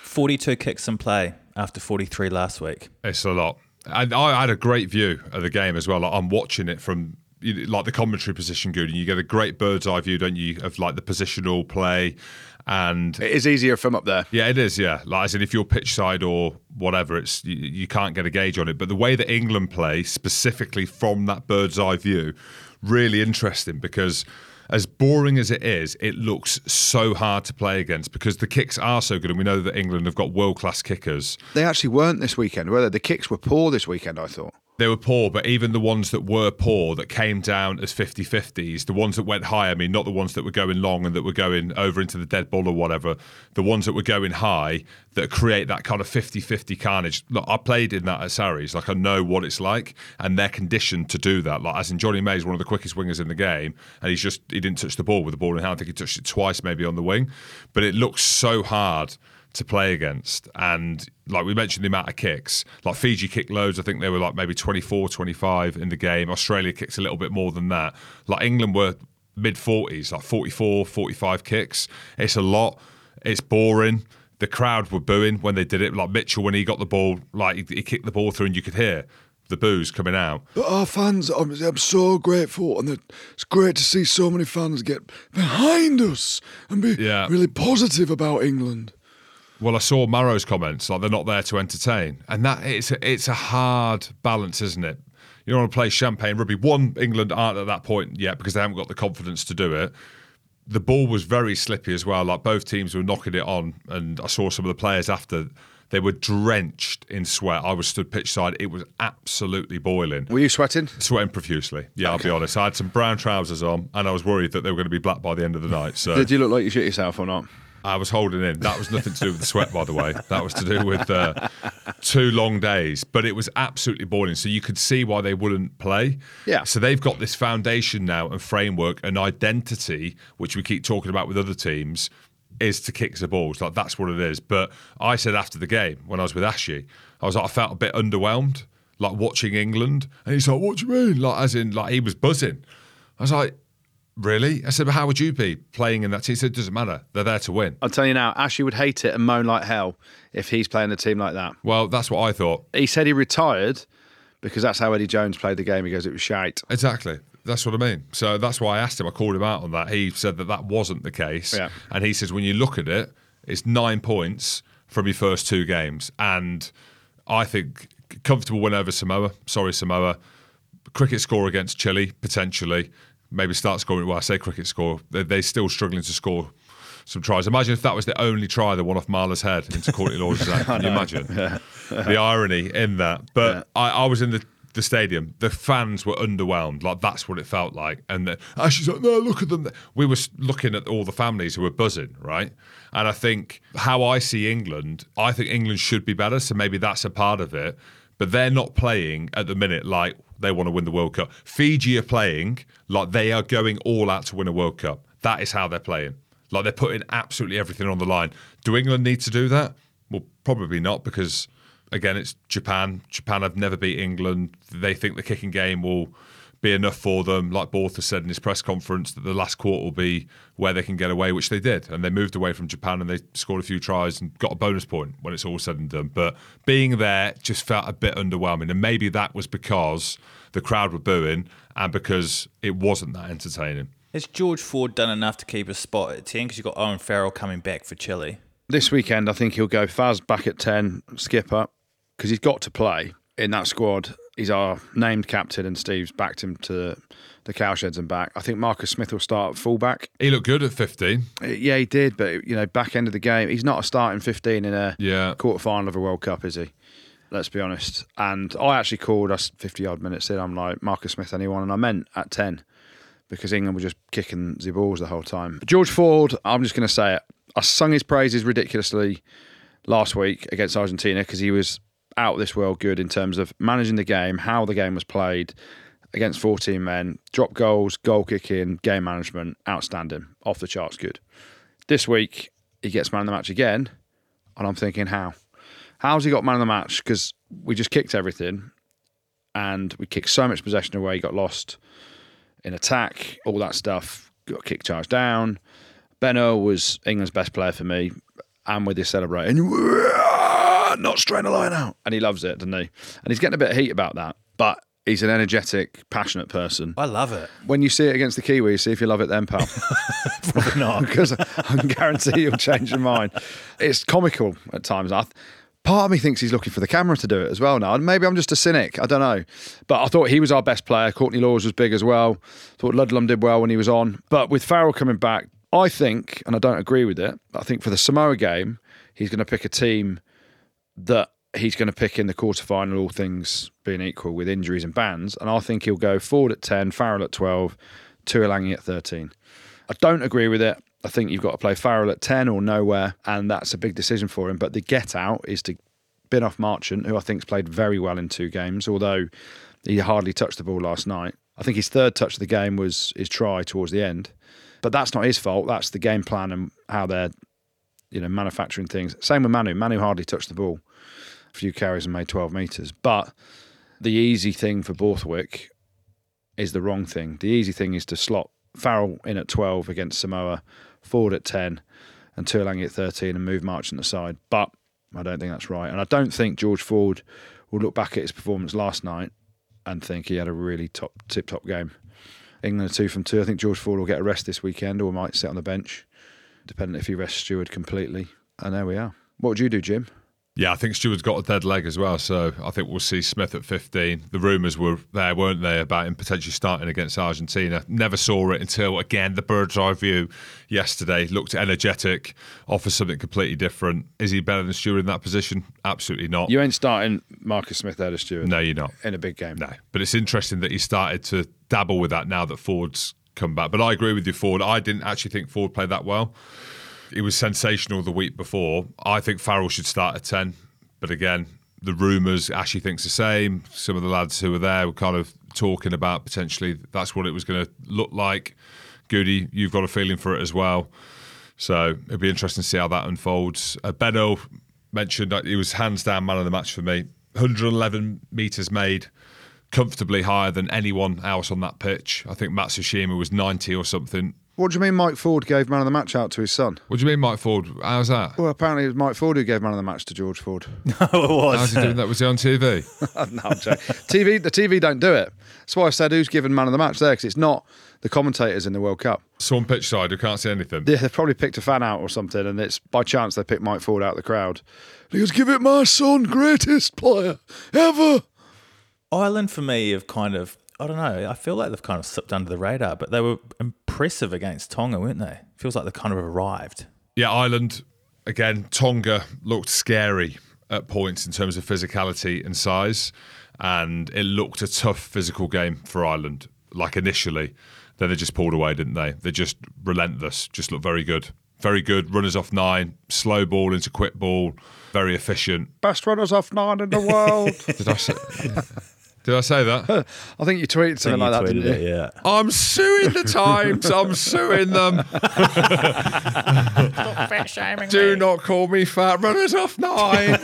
42 kicks in play after 43 last week. It's a lot. And I had a great view of the game as well. Like, I'm watching it from like the commentary position, good, and you get a great bird's eye view, don't you, of like the positional play. And it is easier from up there. Yeah, it is. Yeah, like as in if you're pitch side or whatever, it's you can't get a gauge on it. But the way that England play, specifically from that bird's eye view, really interesting, because as boring as it is, it looks so hard to play against because the kicks are so good, and we know that England have got world-class kickers. They actually weren't this weekend, were they? The kicks were poor this weekend, I thought. They were poor, but even the ones that were poor, that came down as 50-50s, the ones that went high, I mean, not the ones that were going long and that were going over into the dead ball or whatever, the ones that were going high that create that kind of 50-50 carnage. Look, I played in that at Sarries. Like, I know what it's like, and they're conditioned to do that. Like, as in Johnny May's one of the quickest wingers in the game, and he didn't touch the ball with the ball in hand. I think he touched it twice maybe on the wing, but it looks so hard to play against. And like we mentioned, the amount of kicks, like Fiji kicked loads. I think they were like maybe 24, 25 in the game. Australia kicks a little bit more than that. Like England were mid-40s, like 44, 45 kicks. It's a lot. It's boring. The crowd were booing when they did it. Like Mitchell, when he got the ball, like he kicked the ball through and you could hear the boos coming out. But our fans, I'm so grateful, and it's great to see so many fans get behind us and be really positive about England. Well, I saw Maro's comments, like they're not there to entertain. And that it's a hard balance, isn't it? You don't want to play champagne rugby. One, England aren't at that point yet because they haven't got the confidence to do it. The ball was very slippy as well. Like both teams were knocking it on. And I saw some of the players after, they were drenched in sweat. I was stood pitch side. It was absolutely boiling. Were you sweating? Sweating profusely. Yeah, okay. I'll be honest. I had some brown trousers on and I was worried that they were going to be black by the end of the night. So did you look like you shit yourself or not? I was holding in. That was nothing to do with the sweat, by the way. That was to do with 2 long days. But it was absolutely boiling. So you could see why they wouldn't play. Yeah. So they've got this foundation now and framework and identity, which we keep talking about with other teams, is to kick the balls. Like, that's what it is. But I said after the game, when I was with Ashley, I was like, I felt a bit underwhelmed, like watching England. And he's like, what do you mean? Like, as in, like, he was buzzing. I was like, really? I said, but how would you be playing in that team? He said, it doesn't matter. They're there to win. I'll tell you now, Ashley would hate it and moan like hell if he's playing a team like that. Well, that's what I thought. He said he retired because that's how Eddie Jones played the game. He goes, it was shite. Exactly. That's what I mean. So that's why I asked him. I called him out on that. He said that wasn't the case. Yeah. And he says, when you look at it, it's 9 points from your first 2 games. And I think comfortable win over Samoa. Sorry, Samoa. Cricket score against Chile, potentially. Maybe start scoring. Well, I say cricket score. They're still struggling to score some tries. Imagine if that was the only try that won off Marler's head into Courtney Lawes. Can you imagine the irony in that? But I was in the stadium. The fans were underwhelmed. Like, that's what it felt like. And she's like, no, look at them. We were looking at all the families who were buzzing, right? And I think how I see England, I think England should be better. So maybe that's a part of it. But they're not playing at the minute like they want to win the World Cup. Fiji are playing like they are going all out to win a World Cup. That is how they're playing. Like, they're putting absolutely everything on the line. Do England need to do that? Well, probably not, because, again, it's Japan. Japan have never beat England. They think the kicking game will be enough for them. Like Borthos said in his press conference, that the last quarter will be where they can get away, which they did. And they moved away from Japan and they scored a few tries and got a bonus point when it's all said and done. But being there just felt a bit underwhelming. And maybe that was because the crowd were booing and because it wasn't that entertaining. Has George Ford done enough to keep a spot at 10? Because you've got Owen Farrell coming back for Chile. This weekend, I think he'll go Faz back at 10, skipper, because he's got to play in that squad. He's our named captain, and Steve's backed him to the cowsheds and back. I think Marcus Smith will start at fullback. He looked good at 15. Yeah, he did, but back end of the game, he's not a starting 15 in a quarter-final of a World Cup, is he? Let's be honest. And I actually called us 50-odd minutes in. I'm like, Marcus Smith, anyone? And I meant at 10, because England were just kicking the balls the whole time. But George Ford, I'm just going to say it. I sung his praises ridiculously last week against Argentina because he was out of this world good in terms of managing the game, how the game was played against 14 men, drop goals, goal kicking, game management, outstanding, off the charts good. This week, he gets man of the match again, and I'm thinking, how? How's he got man of the match? Because we just kicked everything, and we kicked so much possession away, got lost in attack, all that stuff, got kick charge down. Benno was England's best player for me, and with his celebrating, not straight a line out. And he loves it, doesn't he? And he's getting a bit of heat about that, but he's an energetic, passionate person. I love it. When you see it against the Kiwis, see if you love it then, pal. Probably not. Because I can guarantee you'll change your mind. It's comical at times. Part of me thinks he's looking for the camera to do it as well now. And maybe I'm just a cynic. I don't know. But I thought he was our best player. Courtney Lawes was big as well. Thought Ludlam did well when he was on. But with Farrell coming back, I think, and I don't agree with it, I think for the Samoa game, he's going to pick a team that he's going to pick in the quarterfinal, all things being equal, with injuries and bans. And I think he'll go Ford at 10, Farrell at 12, Tuolangi at 13. I don't agree with it. I think you've got to play Farrell at 10 or nowhere, and that's a big decision for him. But the get out is to bin off Marchant, who I think's played very well in 2 games, although he hardly touched the ball last night. I think his third touch of the game was his try towards the end. But that's not his fault. That's the game plan and how they're, manufacturing things. Same with Manu. Manu hardly touched the ball. A few carries and made 12 metres. But the easy thing for Borthwick is the wrong thing. The easy thing is to slot Farrell in at 12 against Samoa, Ford at 10, and Tuolangi at 13, and move Marchant aside. But I don't think that's right. And I don't think George Ford will look back at his performance last night and think he had a really tip-top game. England are 2 from 2. I think George Ford will get a rest this weekend or might sit on the bench, depending if he rests Stewart completely. And there we are. What would you do, Jim? Yeah, I think Stewart's got a dead leg as well, so I think we'll see Smith at 15. The rumours were there, weren't they, about him potentially starting against Argentina. Never saw it until, again, the bird's eye view yesterday. Looked energetic, offers something completely different. Is he better than Stewart in that position? Absolutely not. You ain't starting Marcus Smith out of Stewart. No, you're not. In a big game. No, but it's interesting that he started to dabble with that now that Ford's come back. But I agree with you, Ford. I didn't actually think Ford played that well. He was sensational the week before. I think Farrell should start at 10. But again, the rumours, Ashley thinks the same. Some of the lads who were there were kind of talking about potentially that's what it was going to look like. Goody, you've got a feeling for it as well. So it'll be interesting to see how that unfolds. Benno mentioned that he was hands down man of the match for me. 111 metres made, comfortably higher than anyone else on that pitch. I think Matsushima was 90 or something. What do you mean Mike Ford gave man of the match out to his son? What do you mean Mike Ford? How's that? Well, apparently it was Mike Ford who gave man of the match to George Ford. No, it was. How's he doing that? Was he on TV? No, I'm joking. The TV don't do it. That's why I said who's given man of the match there, because it's not the commentators in the World Cup. Someone pitch side who can't see anything. Yeah, they've probably picked a fan out or something, and it's by chance they picked Mike Ford out of the crowd. He goes, give it my son, greatest player ever. Ireland, for me, have kind of, I don't know, I feel like they've kind of slipped under the radar, but they were impressive against Tonga, weren't they? Feels like they kind of arrived. Yeah, Ireland, again, Tonga looked scary at points in terms of physicality and size, and it looked a tough physical game for Ireland, like initially. Then they just pulled away, didn't they? They're just relentless, just looked very good. Very good, runners off 9, slow ball into quick ball, very efficient. Best runners off 9 in the world. Did I say that? I think you tweeted something like that, didn't you? Yeah. I'm suing the Times. I'm suing them. Stop fat shaming Do not call me fat. Runners off 9.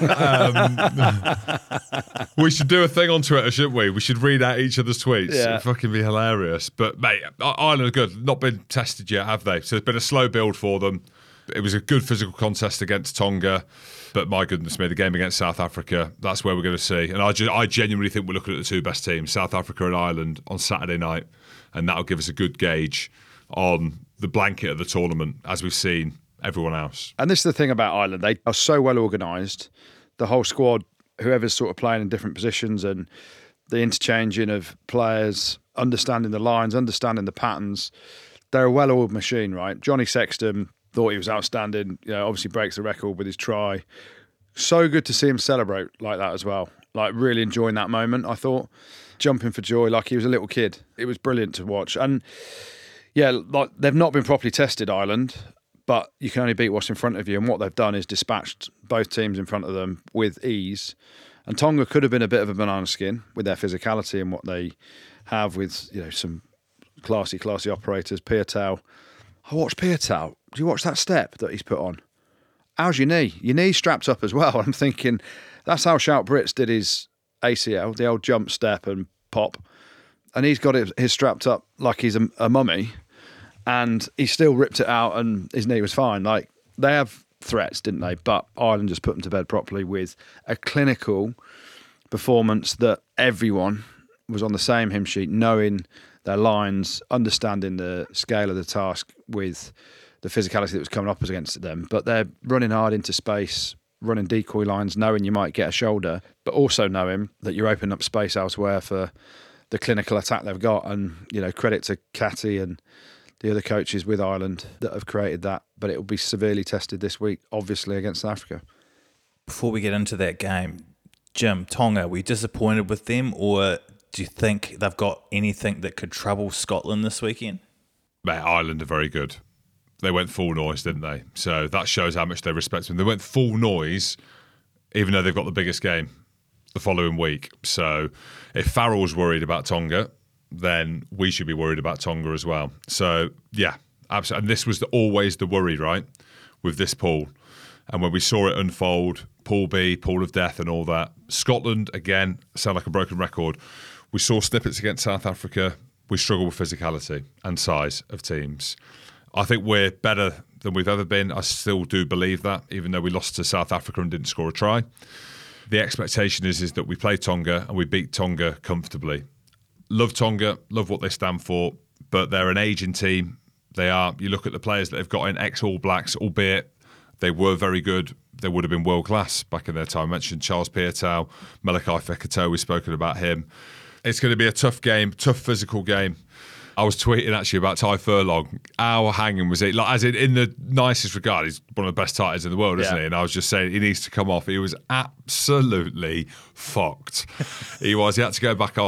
We should do a thing on Twitter, shouldn't we? We should read out each other's tweets. Yeah. It'd fucking be hilarious. But, mate, Ireland are good. Not been tested yet, have they? So it's been a slow build for them. It was a good physical contest against Tonga. But my goodness me, the game against South Africa, that's where we're going to see. And I genuinely think we're looking at the two best teams, South Africa and Ireland, on Saturday night. And that'll give us a good gauge on the blanket of the tournament, as we've seen everyone else. And this is the thing about Ireland. They are so well organised. The whole squad, whoever's sort of playing in different positions, and the interchanging of players, understanding the lines, understanding the patterns. They're a well-oiled machine, right? Johnny Sexton thought he was outstanding. You know, obviously breaks the record with his try. So good to see him celebrate like that as well. Like really enjoying that moment, I thought. Jumping for joy like he was a little kid. It was brilliant to watch. And yeah, like they've not been properly tested, Ireland, but you can only beat what's in front of you. And what they've done is dispatched both teams in front of them with ease. And Tonga could have been a bit of a banana skin with their physicality and what they have with, you know, some classy operators. Piatau. I watched Piatau. Do you watch that step that he's put on? How's your knee? Your knee's strapped up as well. I'm thinking that's how Shout Brits did his ACL, the old jump step and pop. And he's got his strapped up like he's a mummy. And he still ripped it out and his knee was fine. Like, they have threats, didn't they? But Ireland just put them to bed properly with a clinical performance that everyone was on the same hymn sheet, knowing their lines, understanding the scale of the task with the physicality that was coming up against them. But they're running hard into space, running decoy lines, knowing you might get a shoulder, but also knowing that you're opening up space elsewhere for the clinical attack they've got. And, you know, credit to Catty and the other coaches with Ireland that have created that. But it will be severely tested this week, obviously, against South Africa. Before we get into that game, Jim, Tonga, were you disappointed with them, or do you think they've got anything that could trouble Scotland this weekend? Mate, Ireland are very good. They went full noise, didn't they? So that shows how much they respect them. They went full noise, even though they've got the biggest game the following week. So if Farrell's worried about Tonga, then we should be worried about Tonga as well. So, yeah, absolutely. And this was always the worry, right, with this pool. And when we saw it unfold, Pool B, Pool of Death and all that, Scotland, again, sound like a broken record. We saw snippets against South Africa. We struggle with physicality and size of teams. I think we're better than we've ever been. I still do believe that, even though we lost to South Africa and didn't score a try. The expectation is that we play Tonga and we beat Tonga comfortably. Love Tonga, love what they stand for, but they're an ageing team. They are. You look at the players that they've got in ex-All Blacks, albeit they were very good. They would have been world-class back in their time. I mentioned Charles Piatau, Malachi Fekitoa, we've spoken about him. It's going to be a tough game, tough physical game. I was tweeting actually about Ty Furlong. How hanging was it? Like, as in the nicest regard, he's one of the best tighters in the world, isn't he? And I was just saying he needs to come off. He was absolutely fucked. He was. He had to go back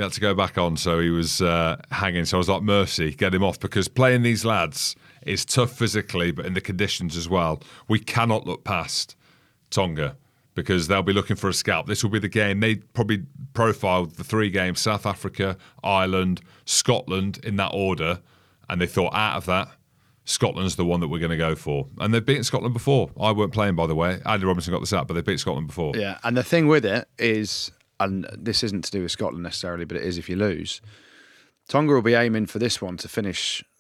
on. So he was hanging. So I was like, mercy, get him off, because playing these lads is tough physically, but in the conditions as well. We cannot look past Tonga, because they'll be looking for a scalp. This will be the game. They probably profiled the 3 games, South Africa, Ireland, Scotland, in that order, and they thought, out of that, Scotland's the one that we're going to go for. And they've beaten Scotland before. I weren't playing, by the way. Andy Robinson got this out, but they beat Scotland before. Yeah, and the thing with it is, and this isn't to do with Scotland necessarily, but it is if you lose, Tonga will be aiming for this one to finish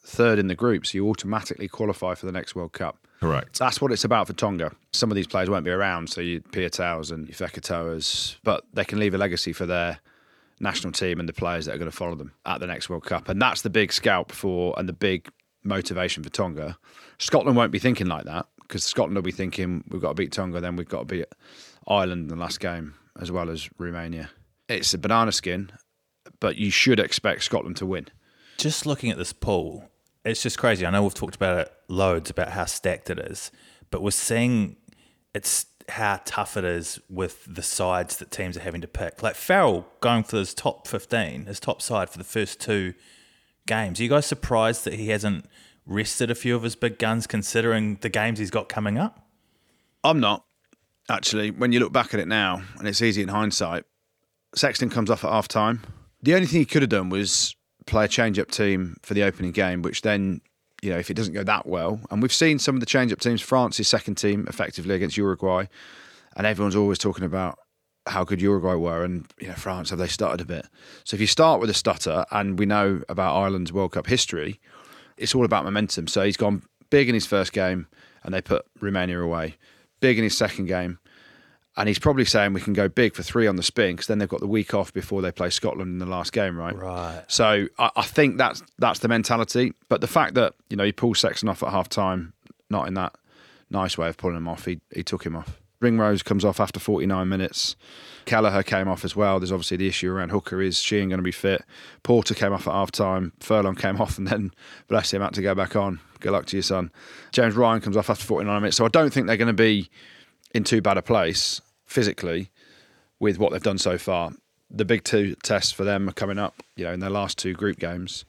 third in the group, so you automatically qualify for the next World Cup. Correct. That's what it's about for Tonga. Some of these players won't be around, so your Piataus and your Fekitoas, but they can leave a legacy for their national team and the players that are going to follow them at the next World Cup. And that's the big scalp and the big motivation for Tonga. Scotland won't be thinking like that, because Scotland will be thinking, we've got to beat Tonga, then we've got to beat Ireland in the last game, as well as Romania. It's a banana skin, but you should expect Scotland to win. Just looking at this pool, it's just crazy. I know we've talked about it loads, about how stacked it is, but we're seeing it's how tough it is with the sides that teams are having to pick. Like Farrell going for his top 15, his top side for the first 2 games. Are you guys surprised that he hasn't rested a few of his big guns, considering the games he's got coming up? I'm not, actually. When you look back at it now, and it's easy in hindsight, Sexton comes off at half-time. The only thing he could have done was play a change-up team for the opening game, which then, if it doesn't go that well, and we've seen some of the change-up teams, France's second team effectively against Uruguay, and everyone's always talking about how good Uruguay were, and France, have they stuttered a bit? So if you start with a stutter, and we know about Ireland's World Cup history, it's all about momentum. So he's gone big in his first game, and they put Romania away. Big in his second game, and he's probably saying we can go big for 3 on the spin, because then they've got the week off before they play Scotland in the last game, right? Right. So I think that's the mentality. But the fact that he pulls Sexton off at half time, not in that nice way of pulling him off, he took him off. Ringrose comes off after 49 minutes. Kelleher came off as well. There's obviously the issue around Hooker. Is Sheehan going to be fit? Porter came off at half time. Furlong came off, and then, bless him, had to go back on. Good luck to your son. James Ryan comes off after 49 minutes. So I don't think they're going to be in too bad a place physically with what they've done so far. The big 2 tests for them are coming up, in their last 2 group games,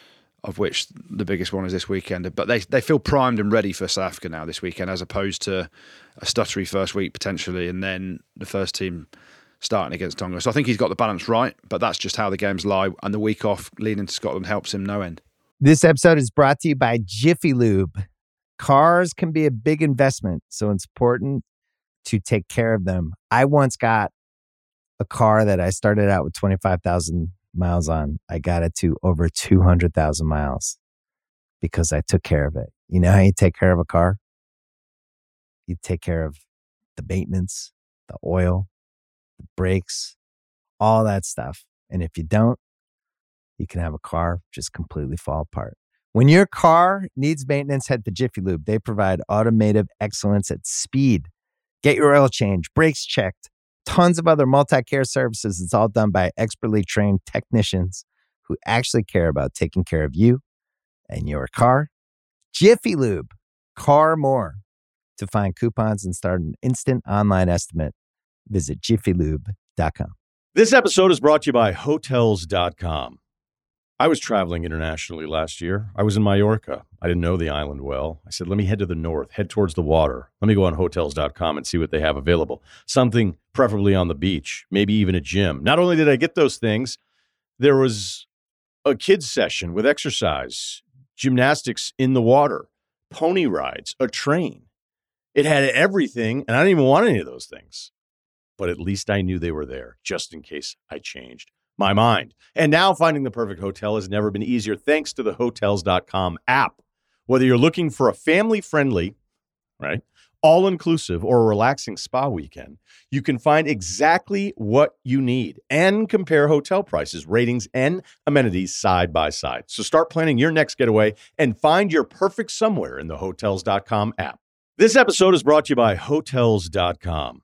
of which the biggest one is this weekend. But they feel primed and ready for South Africa now this weekend, as opposed to a stuttery first week potentially, and then the first team starting against Tonga. So I think he's got the balance right, but that's just how the games lie, and the week off leading into Scotland helps him no end. This episode is brought to you by Jiffy Lube. Cars can be a big investment, so it's important to take care of them. I once got a car that I started out with 25,000 miles on. I got it to over 200,000 miles because I took care of it. You know how you take care of a car? You take care of the maintenance, the oil, the brakes, all that stuff. And if you don't, you can have a car just completely fall apart. When your car needs maintenance, head to Jiffy Lube. They provide automotive excellence at speed. Get your oil change, brakes checked, tons of other multi-care services. It's all done by expertly trained technicians who actually care about taking care of you and your car. Jiffy Lube, car more. To find coupons and start an instant online estimate, visit jiffylube.com. This episode is brought to you by Hotels.com. I was traveling internationally last year. I was in Mallorca. I didn't know the island well. I said, let me head to the north, head towards the water. Let me go on Hotels.com and see what they have available. Something preferably on the beach, maybe even a gym. Not only did I get those things, there was a kids session with exercise, gymnastics in the water, pony rides, a train. It had everything, and I didn't even want any of those things. But at least I knew they were there, just in case I changed my mind. And now finding the perfect hotel has never been easier thanks to the Hotels.com app. Whether you're looking for a family-friendly, right, all-inclusive or a relaxing spa weekend, you can find exactly what you need and compare hotel prices, ratings, and amenities side by side. So start planning your next getaway and find your perfect somewhere in the Hotels.com app. This episode is brought to you by Hotels.com.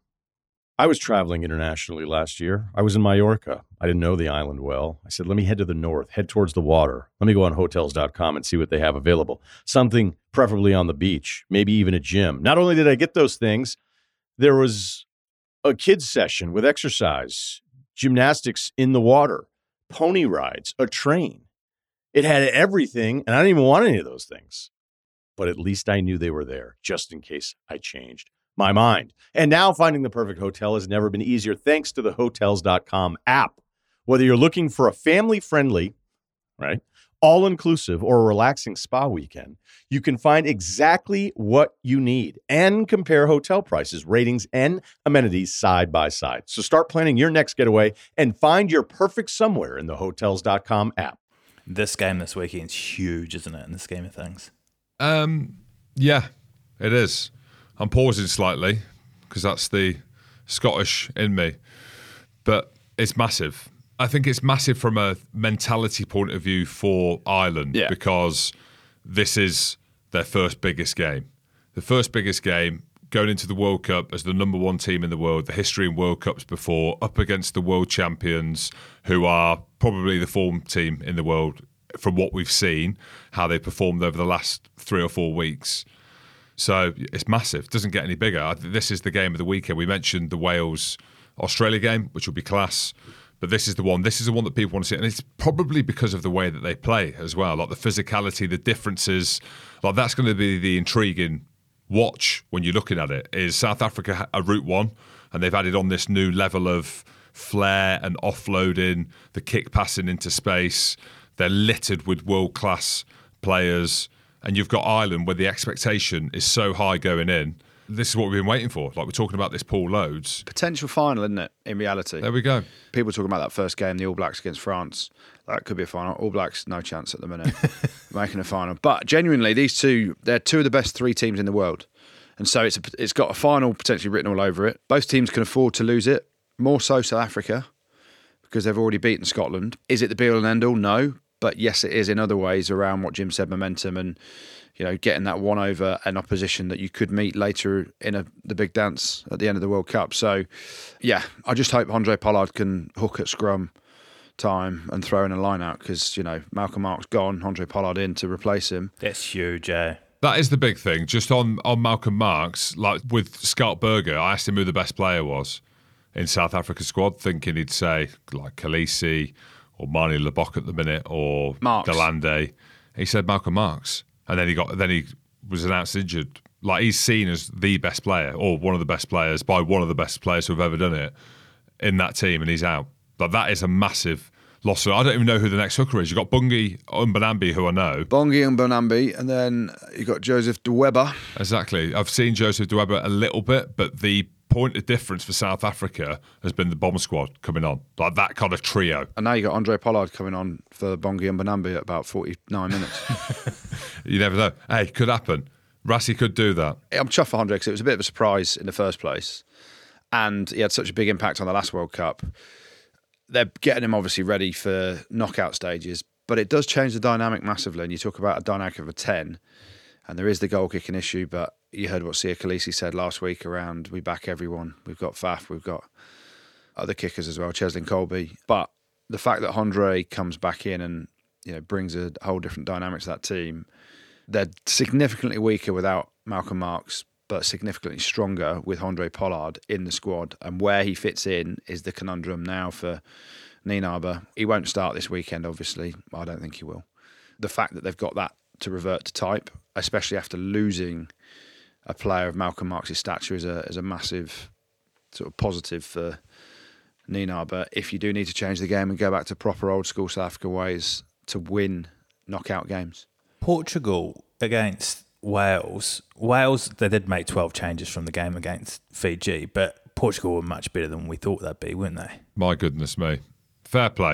I was traveling internationally last year. I was in Mallorca. I didn't know the island well. I said, let me head to the north, head towards the water. Let me go on Hotels.com and see what they have available. Something preferably on the beach, maybe even a gym. Not only did I get those things, there was a kids session with exercise, gymnastics in the water, pony rides, a train. It had everything, and I didn't even want any of those things. But at least I knew they were there, just in case I changed my mind. And now finding the perfect hotel has never been easier thanks to the Hotels.com app. Whether you're looking for a family-friendly, right, all-inclusive or a relaxing spa weekend, you can find exactly what you need and compare hotel prices, ratings, and amenities side by side. So start planning your next getaway and find your perfect somewhere in the Hotels.com app. this game this weekend's huge, isn't it, in the scheme of things? Yeah, it is. I'm pausing slightly because that's the Scottish in me. But it's massive. I think it's massive from a mentality point of view for Ireland because this is their first biggest game. The first biggest game going into the World Cup as the number one team in the world, the history in World Cups before, up against the world champions who are probably the form team in the world from what we've seen, how they performed over the last 3 or 4 weeks. So it's massive. It doesn't get any bigger. This is the game of the weekend. We mentioned the Wales-Australia game, which will be class. But this is the one. This is the one that people want to see. And it's probably because of the way that they play as well. Like the physicality, the differences. Like that's going to be the intriguing watch when you're looking at it. Is South Africa a route one? And they've added on this new level of flair and offloading, the kick passing into space. They're littered with world-class players. And you've got Ireland where the expectation is so high going in. This is what we've been waiting for. Like we're talking about this pool loads. Potential final, isn't it, in reality? There we go. People talking about that first game, the All Blacks against France. That could be a final. All Blacks, no chance at the minute making a final. But genuinely, these two, they're two of the best 3 teams in the world. And so it's got a final potentially written all over it. Both teams can afford to lose it. More so South Africa, because they've already beaten Scotland. Is it the be-all and end-all? No. But yes, it is in other ways around what Jim said, momentum and getting that one over an opposition that you could meet later in the big dance at the end of the World Cup. So, yeah, I just hope Handré Pollard can hook at scrum time and throw in a line out because, Malcolm Marx gone, Handré Pollard in to replace him. That's huge, eh? That is the big thing. Just on Malcolm Marx, like with Scott Berger, I asked him who the best player was in South Africa's squad, thinking he'd say like Khaleesi or Marnie Lebok at the minute or Delande. He said Malcolm Marx. And then he was announced injured. Like he's seen as the best player or one of the best players by one of the best players who've ever done it in that team, and he's out. Like that is a massive loss. I don't even know who the next hooker is. You've got Bongi Mbonambi, who I know. Bongi Mbonambi, and then you've got Joseph De Weber. Exactly. I've seen Joseph De Weber a little bit, but the point of difference for South Africa has been the bomb squad coming on. Like that kind of trio. And now you've got Handré Pollard coming on for Bongi Mbonambi at about 49 minutes. You never know. Hey, could happen. Rassie could do that. I'm chuffed for Handré because it was a bit of a surprise in the first place. And he had such a big impact on the last World Cup. They're getting him obviously ready for knockout stages, but it does change the dynamic massively. And you talk about a dynamic of a 10, and there is the goal kicking issue, but you heard what Sia Khaleesi said last week around we back everyone. We've got Faf, we've got other kickers as well, Cheslin Colby. But the fact that Handré comes back in and brings a whole different dynamic to that team, they're significantly weaker without Malcolm Marx, but significantly stronger with Handré Pollard in the squad. And where he fits in is the conundrum now for Nienaber. He won't start this weekend, obviously. I don't think he will. The fact that they've got that to revert to type, especially after losing a player of Malcolm Marx's stature, is a massive sort of positive for Nienaber. If you do need to change the game and go back to proper old school South Africa ways to win knockout games. Portugal against Wales. Wales, they did make 12 changes from the game against Fiji, but Portugal were much better than we thought they'd be, weren't they? My goodness me. Fair play.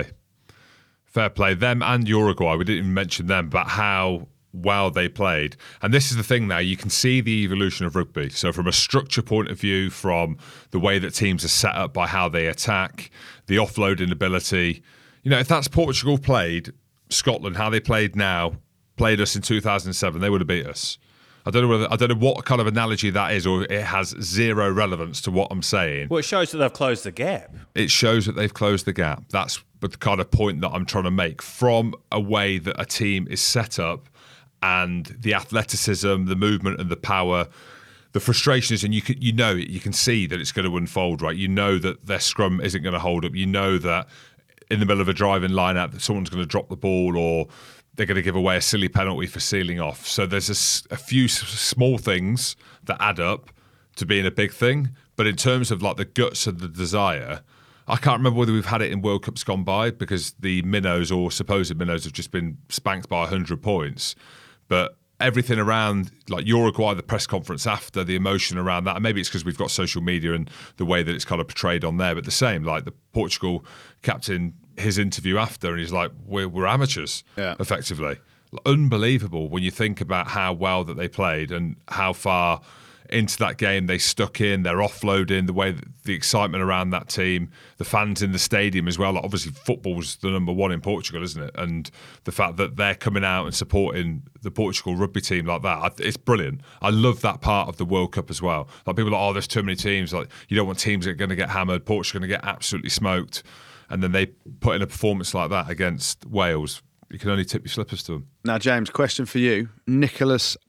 Fair play. Them and Uruguay, we didn't even mention them, but how well they played. And this is the thing now, you can see the evolution of rugby. So from a structure point of view, from the way that teams are set up by how they attack, the offloading ability. If that's Portugal played Scotland, how they played now, played us in 2007, they would have beat us. I don't know what kind of analogy that is, or it has zero relevance to what I'm saying. Well, it shows that they've closed the gap. It shows that they've closed the gap. That's the kind of point that I'm trying to make from a way that a team is set up and the athleticism, the movement and the power, the frustrations, and you can see that it's going to unfold, right? You know that their scrum isn't going to hold up. You know that in the middle of a driving line-out that someone's going to drop the ball or they're going to give away a silly penalty for sealing off. So there's a few small things that add up to being a big thing. But in terms of like the guts and the desire, I can't remember whether we've had it in World Cups gone by because the minnows or supposed minnows have just been spanked by 100 points. But everything around, like Uruguay, the press conference after, the emotion around that, and maybe it's because we've got social media and the way that it's kind of portrayed on there, but the same, like the Portugal captain, his interview after, and he's like, we're amateurs, effectively. Unbelievable when you think about how well that they played and how far into that game they stuck in, they're offloading, the way that the excitement around that team, the fans in the stadium as well. Like obviously football's the number one in Portugal, isn't it? And the fact that they're coming out and supporting the Portugal rugby team like that, it's brilliant. I love that part of the World Cup as well. Like people are like, there's too many teams. Like you don't want teams that are going to get hammered. Portugal are going to get absolutely smoked. And then they put in a performance like that against Wales. You can only tip your slippers to them. Now, James, question for you. Nicolas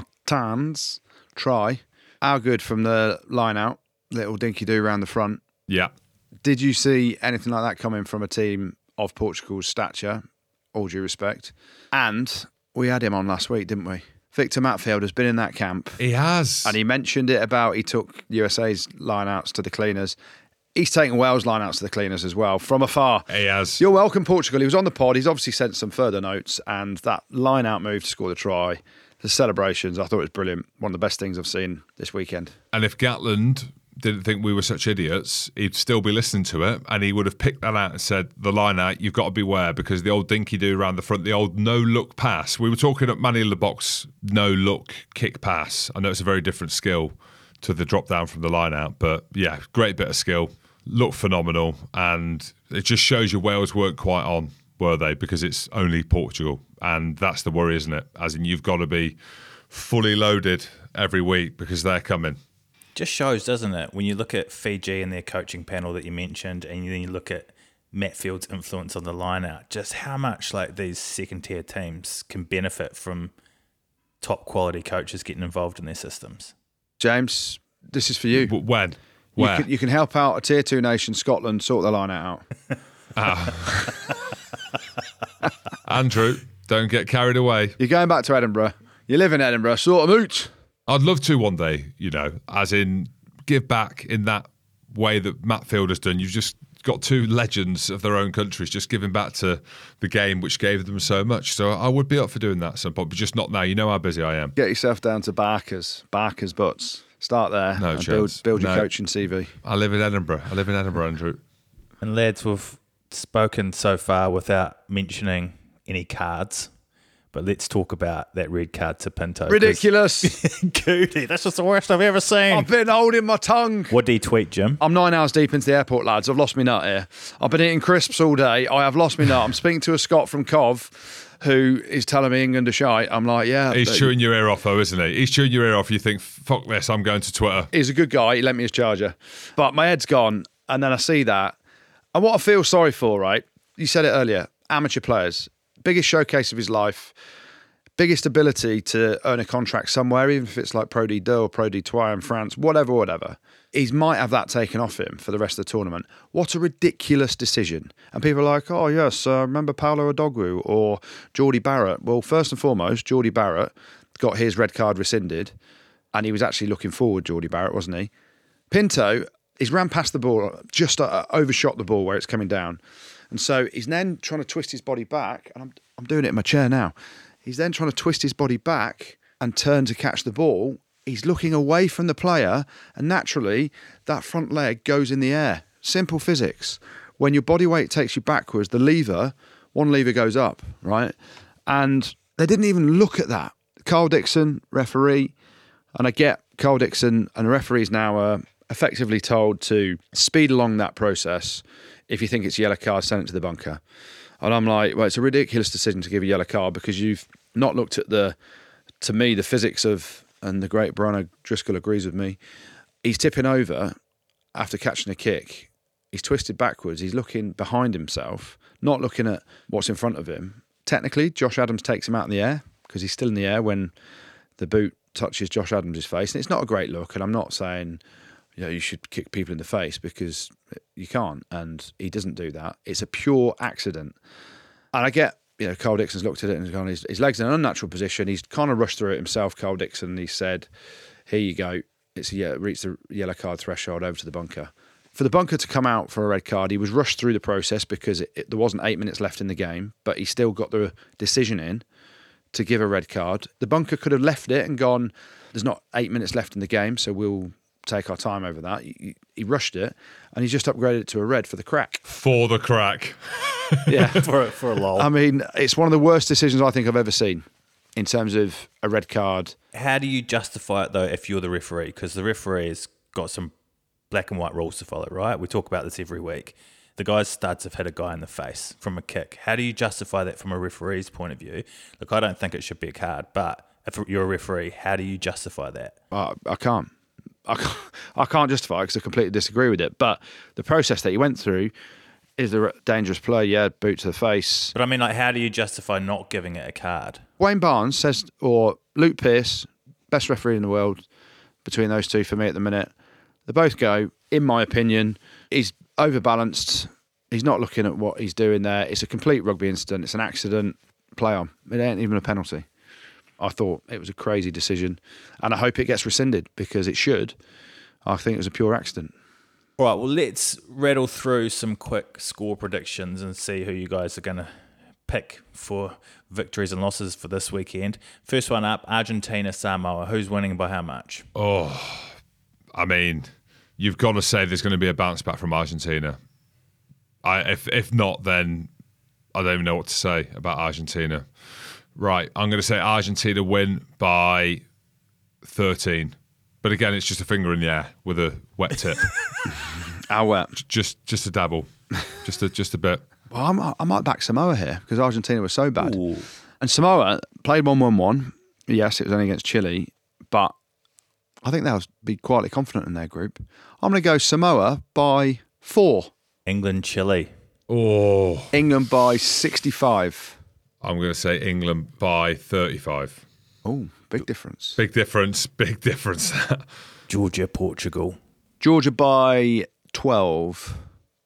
Martin's try. How good from the line out, little dinky-do around the front. Yeah. Did you see anything like that coming from a team of Portugal's stature, all due respect? And we had him on last week, didn't we? Victor Matfield has been in that camp. He has. And he mentioned it about he took USA's line-outs to the cleaners. He's taken Wales line-outs to the cleaners as well, from afar. He has. You're welcome, Portugal. He was on the pod. He's obviously sent some further notes, and that line-out move to score the try, the celebrations, I thought it was brilliant. One of the best things I've seen this weekend. And if Gatland didn't think we were such idiots, he'd still be listening to it, and he would have picked that out and said, the line out, you've got to beware, because the old dinky-do around the front, the old no-look pass. We were talking at Manny in the box, no-look kick pass. I know it's a very different skill to the drop-down from the line out, but yeah, great bit of skill. Looked phenomenal, and it just shows you Wales weren't quite on, were they? Because it's only Portugal, and that's the worry, isn't it? As in, you've got to be fully loaded every week because they're coming. Just shows, doesn't it? When you look at Fiji and their coaching panel that you mentioned, and then you look at Matfield's influence on the line-out, just how much like these second-tier teams can benefit from top-quality coaches getting involved in their systems. James, this is for you. When? Where? You can help out a Tier 2 nation, Scotland, sort the line-out out. Andrew, don't get carried away. You're going back to Edinburgh. You live in Edinburgh, sort them out. I'd love to one day, as in give back in that way that Matfield has done. You've just got two legends of their own countries just giving back to the game which gave them so much. So I would be up for doing that at some point, but just not now. You know how busy I am. Get yourself down to Barker's Butts. Start there and build your coaching CV. I live in Edinburgh, Andrew. And lads, we've spoken so far without mentioning any cards, but let's talk about that red card to Pinto. Ridiculous. Goody, that's just the worst I've ever seen. I've been holding my tongue. What did he tweet, Jim? I'm 9 hours deep into the airport, lads. I've lost my nut here. I've been eating crisps all day. I have lost my nut. I'm speaking to a Scot from Cov who is telling me England are shy. I'm like, yeah. He's chewing your ear off, though, isn't he? He's chewing your ear off. You think, fuck this, I'm going to Twitter. He's a good guy. He lent me his charger. But my head's gone. And then I see that. And what I feel sorry for, right? You said it earlier. Amateur players. Biggest showcase of his life. Biggest ability to earn a contract somewhere, even if it's like Pro D2 or Pro D3 in France, whatever. He might have that taken off him for the rest of the tournament. What a ridiculous decision. And people are like, oh, yes, remember Paolo Odogwu or Geordie Barrett? Well, first and foremost, Geordie Barrett got his red card rescinded, and he was actually looking forward, Geordie Barrett, wasn't he? Pinto, he's ran past the ball, just overshot the ball where it's coming down. And so he's then trying to twist his body back, and I'm doing it in my chair now. He's then trying to twist his body back and turn to catch the ball. He's looking away from the player, and naturally, that front leg goes in the air. Simple physics. When your body weight takes you backwards, one lever goes up, right? And they didn't even look at that. Carl Dixon, referee, and I get Carl Dixon and the referees now are effectively told to speed along that process. If you think it's a yellow card, send it to the bunker. And I'm like, well, it's a ridiculous decision to give a yellow card because you've not looked at the physics of, and the great Brian Driscoll agrees with me, he's tipping over after catching a kick. He's twisted backwards. He's looking behind himself, not looking at what's in front of him. Technically, Josh Adams takes him out in the air because he's still in the air when the boot touches Josh Adams' face. And it's not a great look, and I'm not saying you should kick people in the face because you can't, and he doesn't do that. It's a pure accident. And I get, Carl Dixon's looked at it and he's gone, his leg's in an unnatural position. He's kind of rushed through it himself, Carl Dixon. He said, here you go. Reached the yellow card threshold over to the bunker. For the bunker to come out for a red card, he was rushed through the process because there wasn't 8 minutes left in the game, but he still got the decision in to give a red card. The bunker could have left it and gone, there's not 8 minutes left in the game, so we'll take our time over that. He rushed it, and he just upgraded it to a red for the crack. For the crack. Yeah. for a lull. I mean, it's one of the worst decisions I think I've ever seen in terms of a red card. How do you justify it, though, if you're the referee? Because the referee has got some black and white rules to follow, right? We talk about this every week. The guy's studs have hit a guy in the face from a kick. How do you justify that from a referee's point of view? Look, I don't think it should be a card, but if you're a referee, how do you justify that? I can't. I can't justify it because I completely disagree with it. But the process that he went through, is there a dangerous play? Yeah, boot to the face. But I mean, like, how do you justify not giving it a card? Wayne Barnes says, or Luke Pearce, best referee in the world, between those two for me at the minute. They both go, in my opinion, he's overbalanced. He's not looking at what he's doing there. It's a complete rugby incident. It's an accident. Play on. It ain't even a penalty. I thought it was a crazy decision, and I hope it gets rescinded because it should. I think it was a pure accident. All right, well, let's rattle through some quick score predictions and see who you guys are going to pick for victories and losses for this weekend. First one up, Argentina, Samoa. Who's winning by how much? Oh, I mean, you've got to say there's going to be a bounce back from Argentina. If not, then I don't even know what to say about Argentina. Right, I'm going to say Argentina win by 13. But again, it's just a finger in the air with a wet tip. How wet? Just a dabble. Just a bit. Well, I might back Samoa here because Argentina was so bad. Ooh. And Samoa played 1-1-1. Yes, it was only against Chile, but I think they'll be quietly confident in their group. I'm going to go Samoa by 4. England, Chile. Oh. England by 65. I'm going to say England by 35. Oh, big difference. Big difference. Georgia, Portugal. Georgia by 12.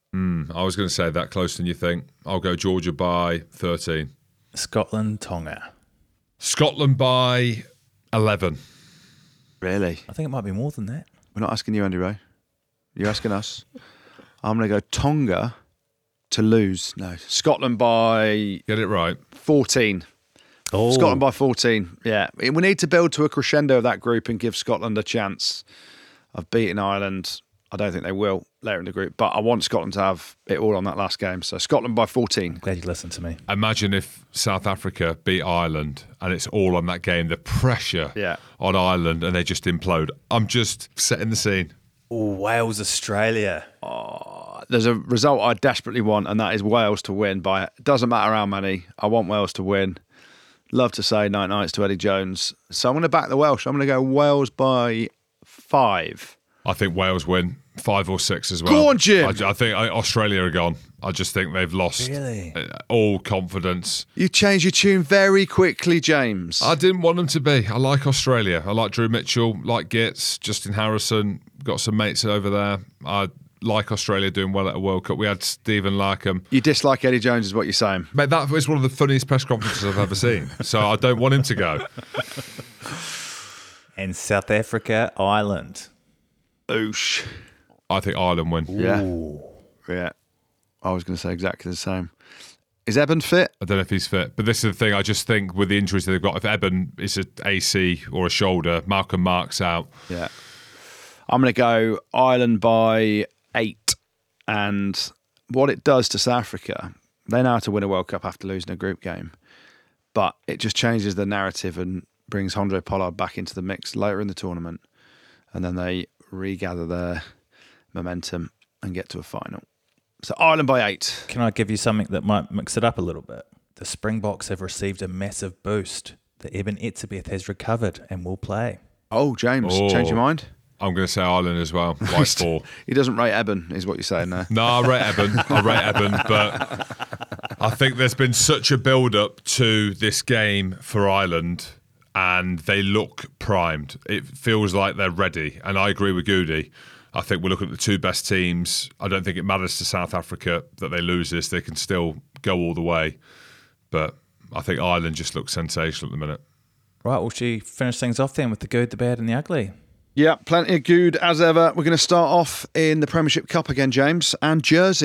I was going to say that closer than you think. I'll go Georgia by 13. Scotland, Tonga. Scotland by 11. Really? I think it might be more than that. We're not asking you, Andy Ray. You're asking us. I'm going to go Tonga to lose. No, Scotland by... Get it right. 14. Oh. Scotland by 14. Yeah. We need to build to a crescendo of that group and give Scotland a chance of beating Ireland. I don't think they will later in the group, but I want Scotland to have it all on that last game. So Scotland by 14. Glad you listened to me. Imagine if South Africa beat Ireland and it's all on that game, the pressure on Ireland, and they just implode. I'm just setting the scene. Oh, Wales, Australia. There's a result I desperately want, and that is Wales to win by, it doesn't matter how many, I want Wales to win. Love to say nights to Eddie Jones. So I'm going to back the Welsh. I'm going to go Wales by 5. I think Wales win 5 or 6 as well. Go on, Jim. I think Australia are gone. I just think they've lost all confidence. You changed your tune very quickly, James. I didn't want them to be. I like Australia. I like Drew Mitchell, like Gitz, Justin Harrison. Got some mates over there. I like Australia doing well at a World Cup. We had Stephen Larkham. You dislike Eddie Jones is what you're saying. Mate, that was one of the funniest press conferences I've ever seen. So I don't want him to go. And South Africa, Ireland. Oosh. I think Ireland win. Yeah. I was going to say exactly the same. Is Eben fit? I don't know if he's fit, but this is the thing. I just think with the injuries that they've got, if Eben is an AC or a shoulder, Malcolm Mark's out. Yeah. I'm going to go Ireland by 8. And what it does to South Africa, they know how to win a World Cup after losing a group game. But it just changes the narrative and brings Andre Pollard back into the mix later in the tournament. And then they regather their momentum and get to a final. So Ireland by 8. Can I give you something that might mix it up a little bit? The Springboks have received a massive boost. The Eben Etzebeth has recovered and will play. Oh, James, change your mind? I'm going to say Ireland as well, by 4. He doesn't rate Eben, is what you're saying there. No, I rate Eben, but I think there's been such a build-up to this game for Ireland, and they look primed. It feels like they're ready, and I agree with Goody. I think we're looking at the 2 best teams. I don't think it matters to South Africa that they lose this. They can still go all the way, but I think Ireland just looks sensational at the minute. Right, well, she finish things off then with the good, the bad and the ugly. Yeah, plenty of good as ever. We're going to start off in the Premiership Cup again, James, and Jersey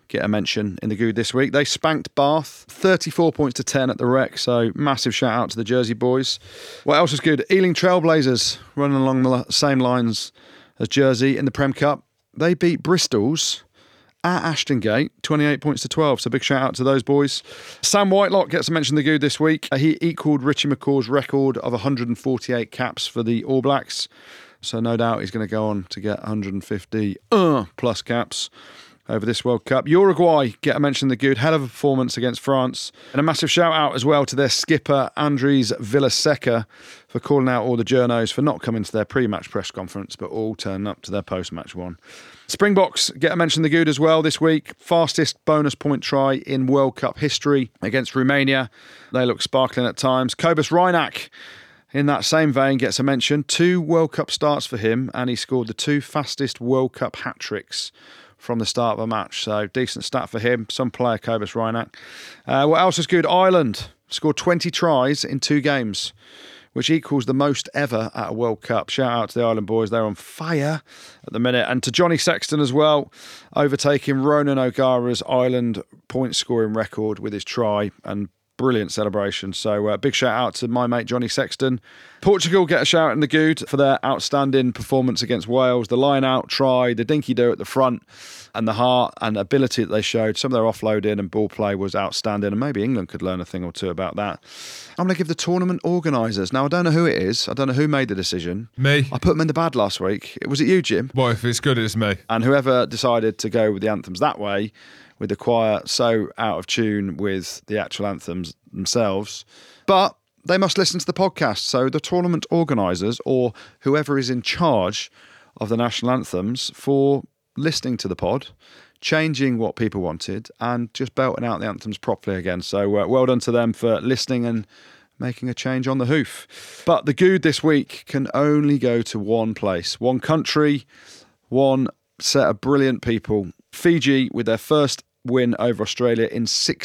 get a mention in the good this week. They spanked Bath 34 points to 10 at the Rec, so massive shout out to the Jersey boys. What else was good? Ealing Trailblazers, running along the same lines as Jersey in the Prem Cup. They beat Bristol's at Ashton Gate, 28 points to 12. So big shout out to those boys. Sam Whitelock gets a mention in the good this week. He equalled Richie McCaw's record of 148 caps for the All Blacks. So no doubt he's going to go on to get 150 plus caps over this World Cup. Uruguay get a mention in the good. Hell of a performance against France. And a massive shout out as well to their skipper, Andres Villaseca, for calling out all the journos for not coming to their pre-match press conference, but all turning up to their post-match one. Springboks get a mention in the good as well this week. Fastest bonus point try in World Cup history against Romania. They look sparkling at times. Cobus Reinach, in that same vein, gets a mention. 2 World Cup starts for him, and he scored the 2 fastest World Cup hat-tricks from the start of a match. So decent stat for him. Some player, Cobus Reinach. What else is good? Ireland scored 20 tries in 2 games, which equals the most ever at a World Cup. Shout out to the Ireland boys. They're on fire at the minute. And to Johnny Sexton as well, overtaking Ronan O'Gara's Ireland point scoring record with his try, and brilliant celebration. So big shout out to my mate Johnny Sexton. Portugal get a shout out in the good for their outstanding performance against Wales. The line out try, the dinky do at the front, and the heart and ability that they showed. Some of their offloading and ball play was outstanding, and maybe England could learn a thing or two about that. I'm going to give the tournament organisers. Now, I don't know who it is. I don't know who made the decision. Me. I put them in the bad last week. Was it you, Jim? Well, if it's good, it's me. And whoever decided to go with the anthems that way, with the choir so out of tune with the actual anthems themselves. But they must listen to the podcast. So the tournament organisers, or whoever is in charge of the national anthems, for listening to the pod, changing what people wanted, and just belting out the anthems properly again. So well done to them for listening and making a change on the hoof. But the good this week can only go to one place, one country, one set of brilliant people. Fiji, with their first win over Australia in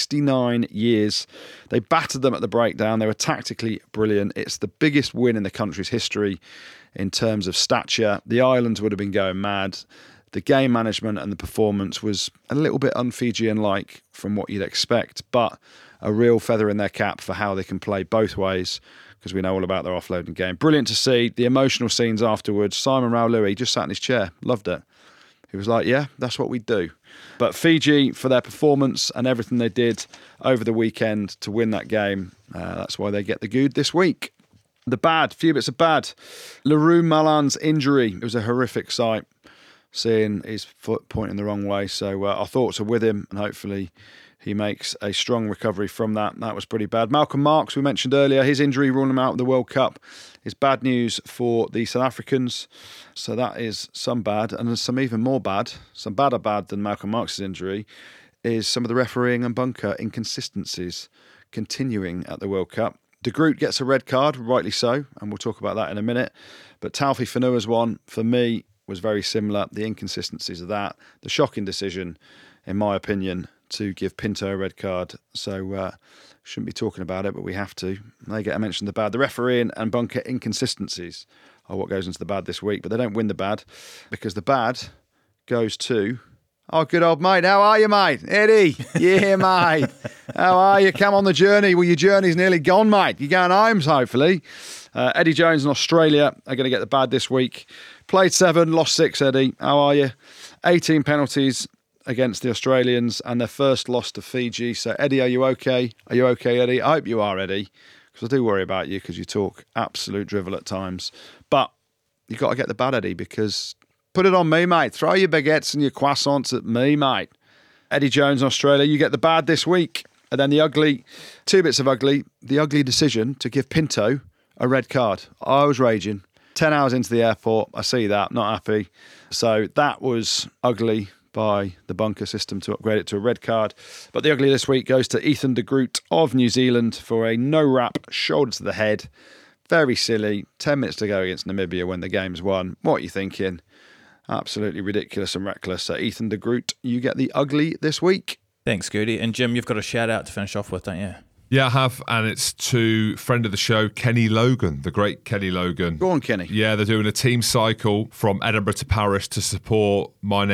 69 years. They battered them at the breakdown. They were tactically brilliant. It's the biggest win in the country's history in terms of stature. The islands would have been going mad. The game management and the performance was a little bit un-Fijian-like from what you'd expect, but a real feather in their cap for how they can play both ways, because we know all about their offloading game. Brilliant to see. The emotional scenes afterwards. Simon Raului just sat in his chair. Loved it. He was like, yeah, that's what we do. But Fiji, for their performance and everything they did over the weekend to win that game, that's why they get the good this week. The bad, few bits of bad. Leroux Malan's injury. It was a horrific sight, seeing his foot pointing the wrong way. So our thoughts are with him, and hopefully he makes a strong recovery from that. That was pretty bad. Malcolm Marx, we mentioned earlier, his injury ruling him out of the World Cup is bad news for the South Africans. So that is some bad. And there's some even more bad, some badder bad than Malcolm Marx's injury, is some of the refereeing and bunker inconsistencies continuing at the World Cup. De Groot gets a red card, rightly so, and we'll talk about that in a minute. But Taufi Fanua's one, for me, was very similar. The inconsistencies of that, the shocking decision, in my opinion, to give Pinto a red card. So shouldn't be talking about it, but we have to. They get a mention of the bad. The refereeing and bunker inconsistencies are what goes into the bad this week, but they don't win the bad, because the bad goes to our good old mate. How are you, mate? Eddie? Yeah, mate. How are you? Come on the journey. Well, your journey's nearly gone, mate. You're going home, hopefully. Eddie Jones and Australia are going to get the bad this week. Played 7, lost 6, Eddie. How are you? 18 penalties against the Australians and their first loss to Fiji. So, Eddie, are you okay? Are you okay, Eddie? I hope you are, Eddie, because I do worry about you, because you talk absolute drivel at times. But you've got to get the bad, Eddie, because put it on me, mate. Throw your baguettes and your croissants at me, mate. Eddie Jones, Australia, you get the bad this week. And then the ugly, 2 bits of ugly, the ugly decision to give Pinto a red card. I was raging. 10 hours into the airport, I see that, not happy. So that was ugly by the bunker system to upgrade it to a red card. But the ugly this week goes to Ethan de Groot of New Zealand for a no-wrap, shoulder to the head. Very silly. 10 minutes to go against Namibia when the game's won. What are you thinking? Absolutely ridiculous and reckless. So Ethan de Groot, you get the ugly this week. Thanks, Goody. And Jim, you've got a shout-out to finish off with, don't you? Yeah, I have, and it's to friend of the show, Kenny Logan, the great Kenny Logan. Go on, Kenny. Yeah, they're doing a team cycle from Edinburgh to Paris to support My Name's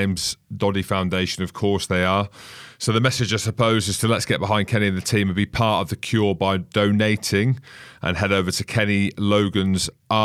Doddy Foundation, of course they are. So the message, I suppose, is to let's get behind Kenny and the team and be part of the cure by donating, and head over to Kenny Logan's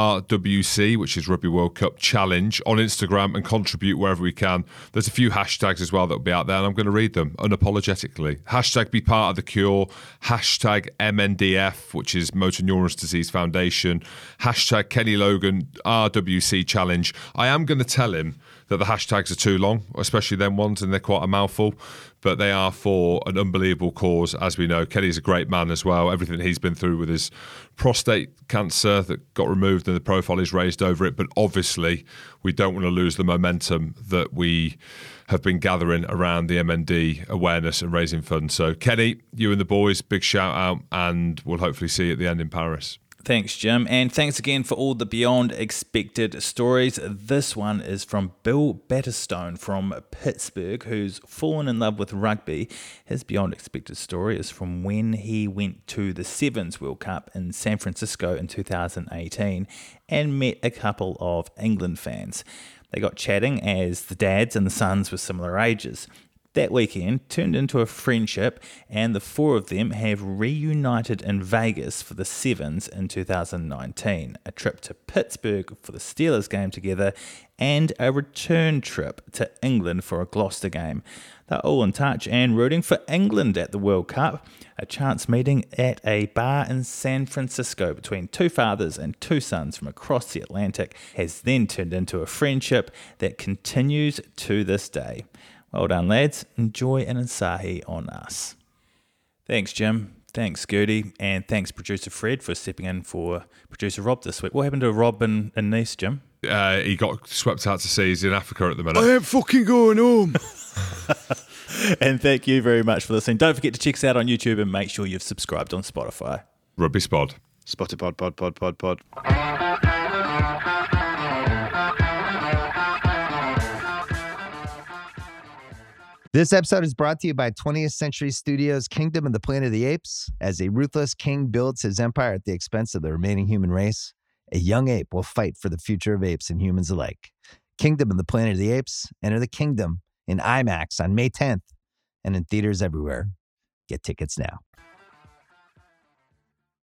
RWC, which is Rugby World Cup Challenge, on Instagram and contribute wherever we can. There's a few hashtags as well that will be out there, and I'm going to read them unapologetically. Hashtag be part of the cure, hashtag MNDF, which is Motor Neurons Disease Foundation, hashtag Kenny Logan RWC Challenge. I am going to tell him that the hashtags are too long, especially them ones, and they're quite a mouthful, but they are for an unbelievable cause, as we know. Kenny's a great man as well. Everything he's been through with his prostate cancer that got removed and the profile is raised over it, but obviously we don't want to lose the momentum that we have been gathering around the MND awareness and raising funds. So Kenny, you and the boys, big shout out, and we'll hopefully see you at the end in Paris. Thanks, Jim. And thanks again for all the Beyond Expected stories. This one is from Bill Batterstone from Pittsburgh, who's fallen in love with rugby. His Beyond Expected story is from when he went to the Sevens World Cup in San Francisco in 2018 and met a couple of England fans. They got chatting as the dads and the sons were similar ages. That weekend turned into a friendship, and the four of them have reunited in Vegas for the Sevens in 2019, a trip to Pittsburgh for the Steelers game together, and a return trip to England for a Gloucester game. They're all in touch and rooting for England at the World Cup. A chance meeting at a bar in San Francisco between two fathers and two sons from across the Atlantic has then turned into a friendship that continues to this day. Well done, lads. Enjoy an Asahi on us. Thanks, Jim. Thanks, Gertie. And thanks, producer Fred, for stepping in for producer Rob this week. What happened to Rob in Nice, Jim? He got swept out to sea. He's in Africa at the minute. I ain't fucking going home. And thank you very much for listening. Don't forget to check us out on YouTube and make sure you've subscribed on Spotify. Rugby Spod. Spotted pod. This episode is brought to you by 20th Century Studios' Kingdom of the Planet of the Apes. As a ruthless king builds his empire at the expense of the remaining human race, a young ape will fight for the future of apes and humans alike. Kingdom of the Planet of the Apes. Enter the kingdom in IMAX on May 10th and in theaters everywhere. Get tickets now.